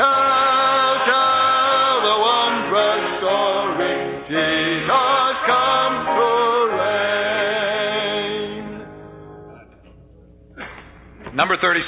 Tell the wondrous story. Jesus comes to reign. Number 36.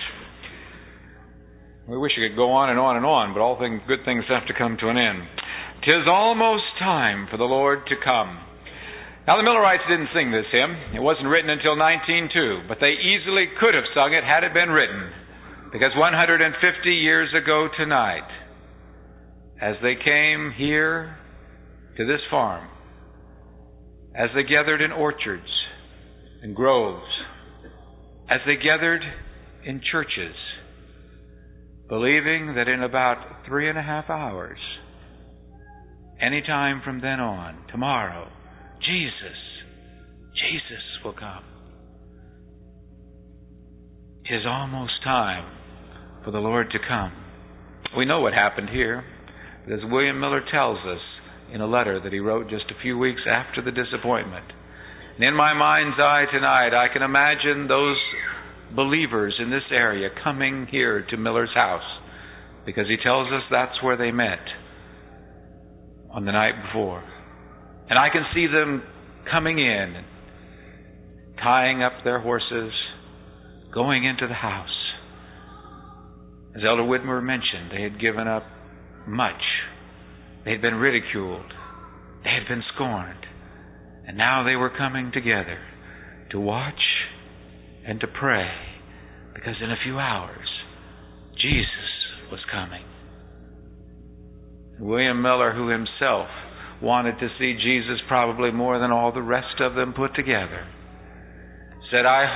We wish it could go on and on and on, but all good things have to come to an end. 'Tis almost time for the Lord to come. Now, the Millerites didn't sing this hymn. It wasn't written until 1902, but they easily could have sung it had it been written, because 150 years ago tonight, as they came here to this farm, as they gathered in orchards and groves, as they gathered in churches, believing that in about 3.5 hours, any time from then on, tomorrow, Jesus will come. 'Tis almost time for the Lord to come. We know what happened here, but as William Miller tells us in a letter that he wrote just a few weeks after the disappointment. And in my mind's eye tonight, I can imagine those believers in this area coming here to Miller's house, because he tells us that's where they met on the night before. And I can see them coming in, tying up their horses, going into the house. As Elder Whitmer mentioned, they had given up much. They had been ridiculed. They had been scorned. And now they were coming together to watch and to pray, because in a few hours, Jesus was coming. William Miller, who himself wanted to see Jesus probably more than all the rest of them put together, said, I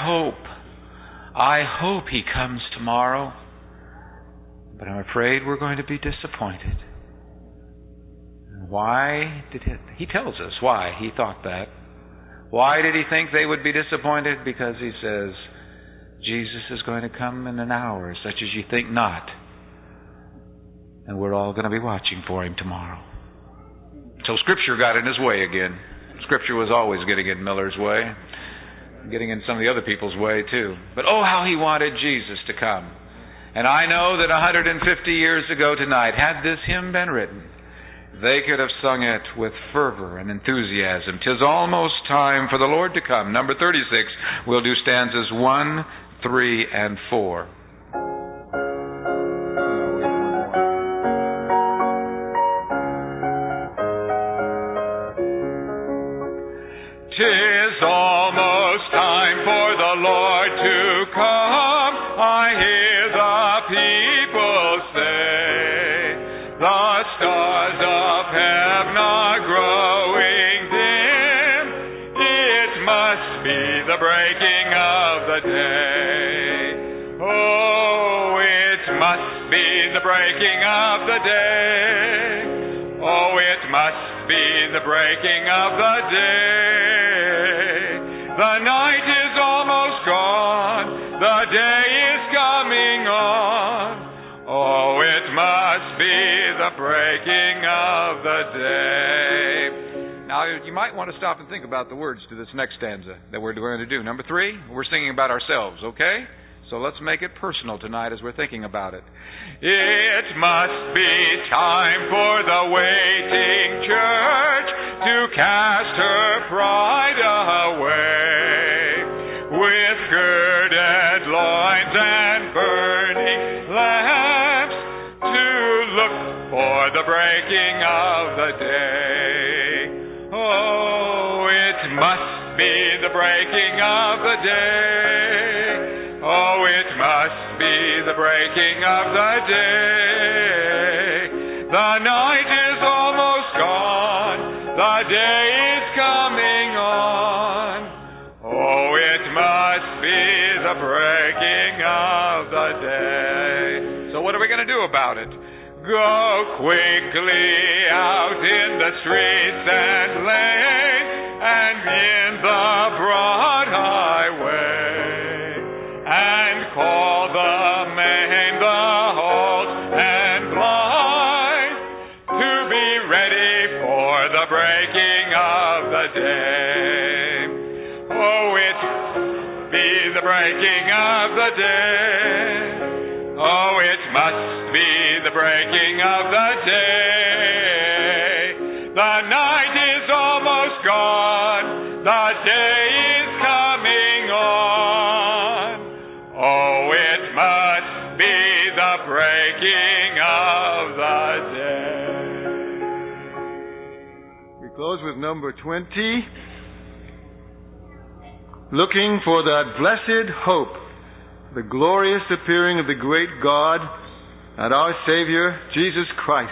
hope he comes tomorrow, but I'm afraid we're going to be disappointed. Why did he tells us why he thought that. Why did he think they would be disappointed? Because he says, Jesus is going to come in an hour such as you think not. And we're all going to be watching for him tomorrow. So Scripture got in his way again. Scripture was always getting in Miller's way, getting in some of the other people's way too. But oh, how he wanted Jesus to come. And I know that 150 years ago tonight, had this hymn been written, they could have sung it with fervor and enthusiasm. 'Tis almost time for the Lord to come. Number 36, we'll do stanzas 1, 3, and 4. Tis almost time for the Lord to come. I hear the people say, the stars of heaven are growing dim. It must be the breaking of the day. Oh, it must be the breaking of the day. Oh, it must be the breaking of the day. The night is almost gone. The day is breaking of the day. Now, you might want to stop and think about the words to this next stanza that we're going to do. Number 3, we're singing about ourselves, okay? So let's make it personal tonight as we're thinking about it. It must be time for the waiting church to cast her pride away, with girded loins and burning lamps, to look for the breaking of the day. Oh, it must be the breaking of the day. Oh, it must be the breaking of the day. The night is almost gone. The day is coming on. Oh, it must be the breaking of the day. So what are we going to do about it? Go quickly out in the streets and lanes and in the broad highway, and call the maimed, the halt, and blind to be ready for the breaking of the day. Oh, it be the breaking of the day. Oh, it must be the breaking of the day. The night is almost gone. The day is coming on. Oh, it must be the breaking of the day. We close with number 20. Looking for that blessed hope, the glorious appearing of the great God and our Savior, Jesus Christ.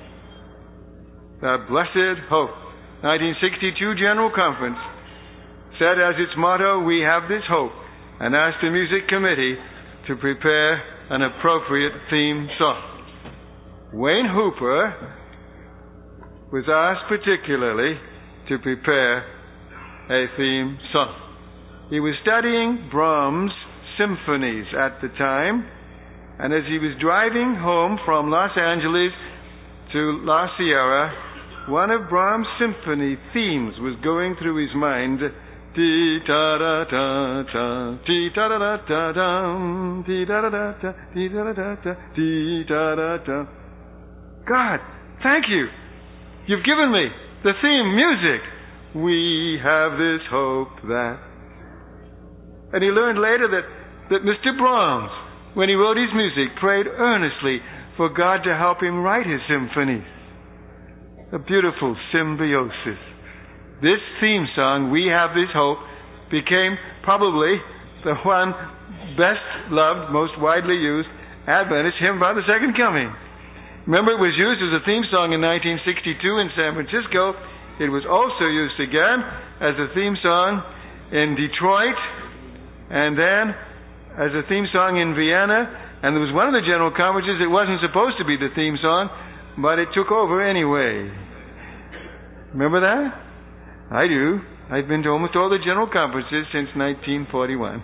That blessed hope. 1962 General Conference said as its motto, "We have this hope," and asked the music committee to prepare an appropriate theme song. Wayne Hooper was asked particularly to prepare a theme song. He was studying Brahms' symphonies at the time, and as he was driving home from Los Angeles to La Sierra, one of Brahms' symphony themes was going through his mind. Dee-da-da-da-da, dee-da-da-da-da-dum, dee-da-da-da-da, dee-da-da-da-da, dee-da-da-da. God, thank you. You've given me the theme music. We have this hope that... And he learned later that Mr. Brahms, when he wrote his music, prayed earnestly for God to help him write his symphonies. A beautiful symbiosis. This theme song, "We Have This Hope," became probably the one best loved, most widely used Adventist hymn about the Second Coming. Remember, it was used as a theme song in 1962 in San Francisco. It was also used again as a theme song in Detroit, and then as a theme song in Vienna. And there was one of the General Conferences, it wasn't supposed to be the theme song, but it took over anyway. Remember that? I do. I've been to almost all the General Conferences since 1941.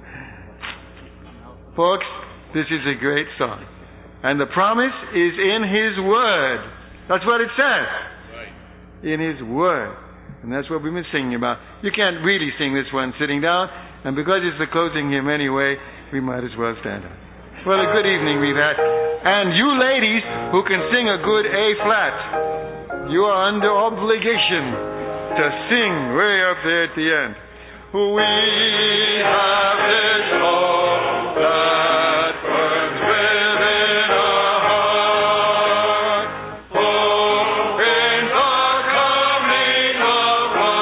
Folks, this is a great song. And the promise is in His Word. That's what it says. Right. In His Word. And that's what we've been singing about. You can't really sing this one sitting down, and because it's the closing hymn anyway, we might as well stand up. Well, a good evening we've had. And you ladies who can sing a good A flat, you are under obligation to sing way up there at the end. We have this hope that burns within our heart, hope in the coming of the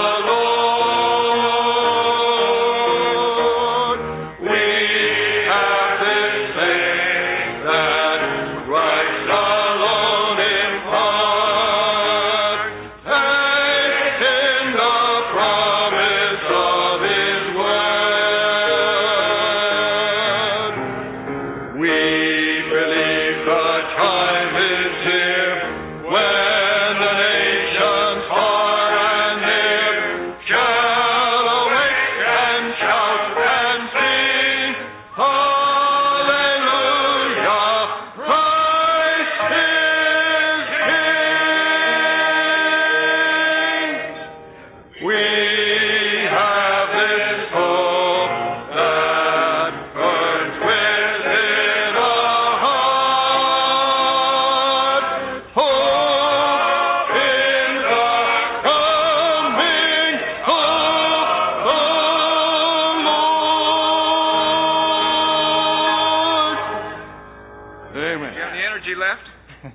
Lord. We have this faith that Christ alone imparts, faith in the promise of His word.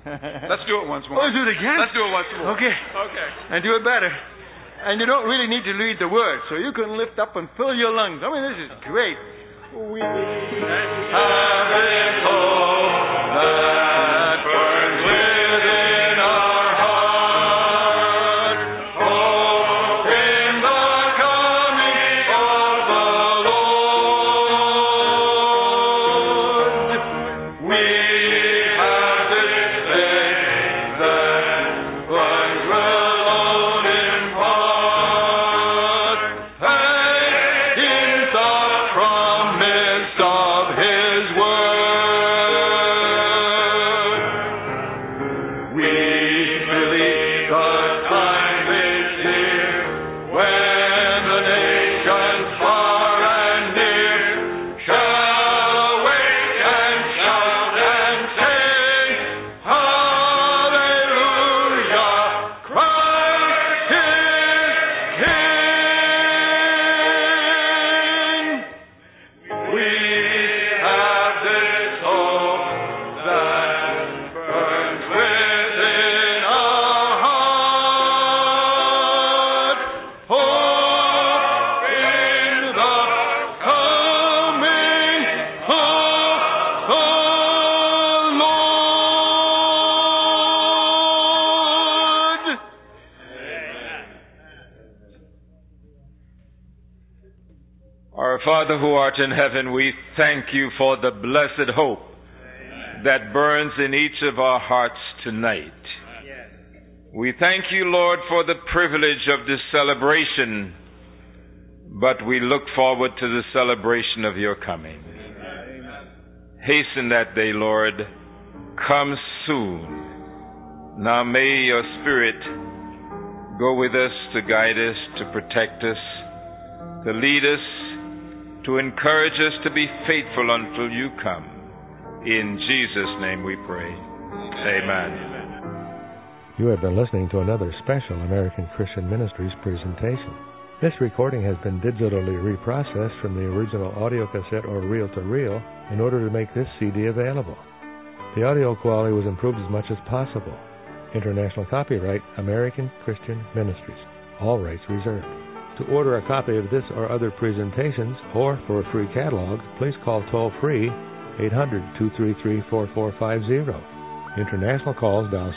Let's do it once more. Oh, do it again? Let's do it once more. Okay. Okay. And do it better. And you don't really need to read the words, so you can lift up and fill your lungs. I mean, this is great. We have this hope that burns within our heart. Hope in the coming of the Lord. We have this faith that burns alone in part. Faith in the promise of His word. We believe the time is here when the nations far and near shall awake and shout and sing, Hallelujah, Christ is King. We have this hope that burns within our heart. Hope in the coming of the Lord. Our Father who art in heaven, we thank you for the blessed hope that burns in each of our hearts tonight. We thank you, Lord, for the privilege of this celebration, but we look forward to the celebration of your coming. Hasten that day, Lord. Come soon. Now may your Spirit go with us to guide us, to protect us, to lead us, to encourage us to be faithful until you come. In Jesus' name we pray. Amen. You have been listening to another special American Christian Ministries presentation. This recording has been digitally reprocessed from the original audio cassette or reel-to-reel in order to make this CD available. The audio quality was improved as much as possible. International copyright, American Christian Ministries. All rights reserved. To order a copy of this or other presentations, or for a free catalog, please call toll-free 800-233-4450. International calls dial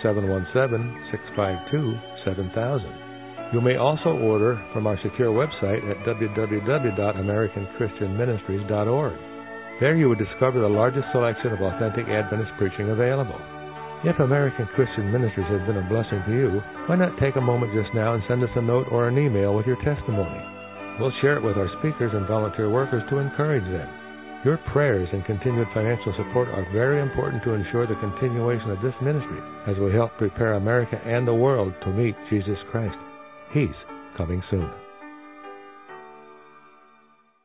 717-652-7000. You may also order from our secure website at www.americanchristianministries.org. There you would discover the largest selection of authentic Adventist preaching available. If American Christian Ministries has been a blessing to you, why not take a moment just now and send us a note or an email with your testimony? We'll share it with our speakers and volunteer workers to encourage them. Your prayers and continued financial support are very important to ensure the continuation of this ministry as we help prepare America and the world to meet Jesus Christ. He's coming soon.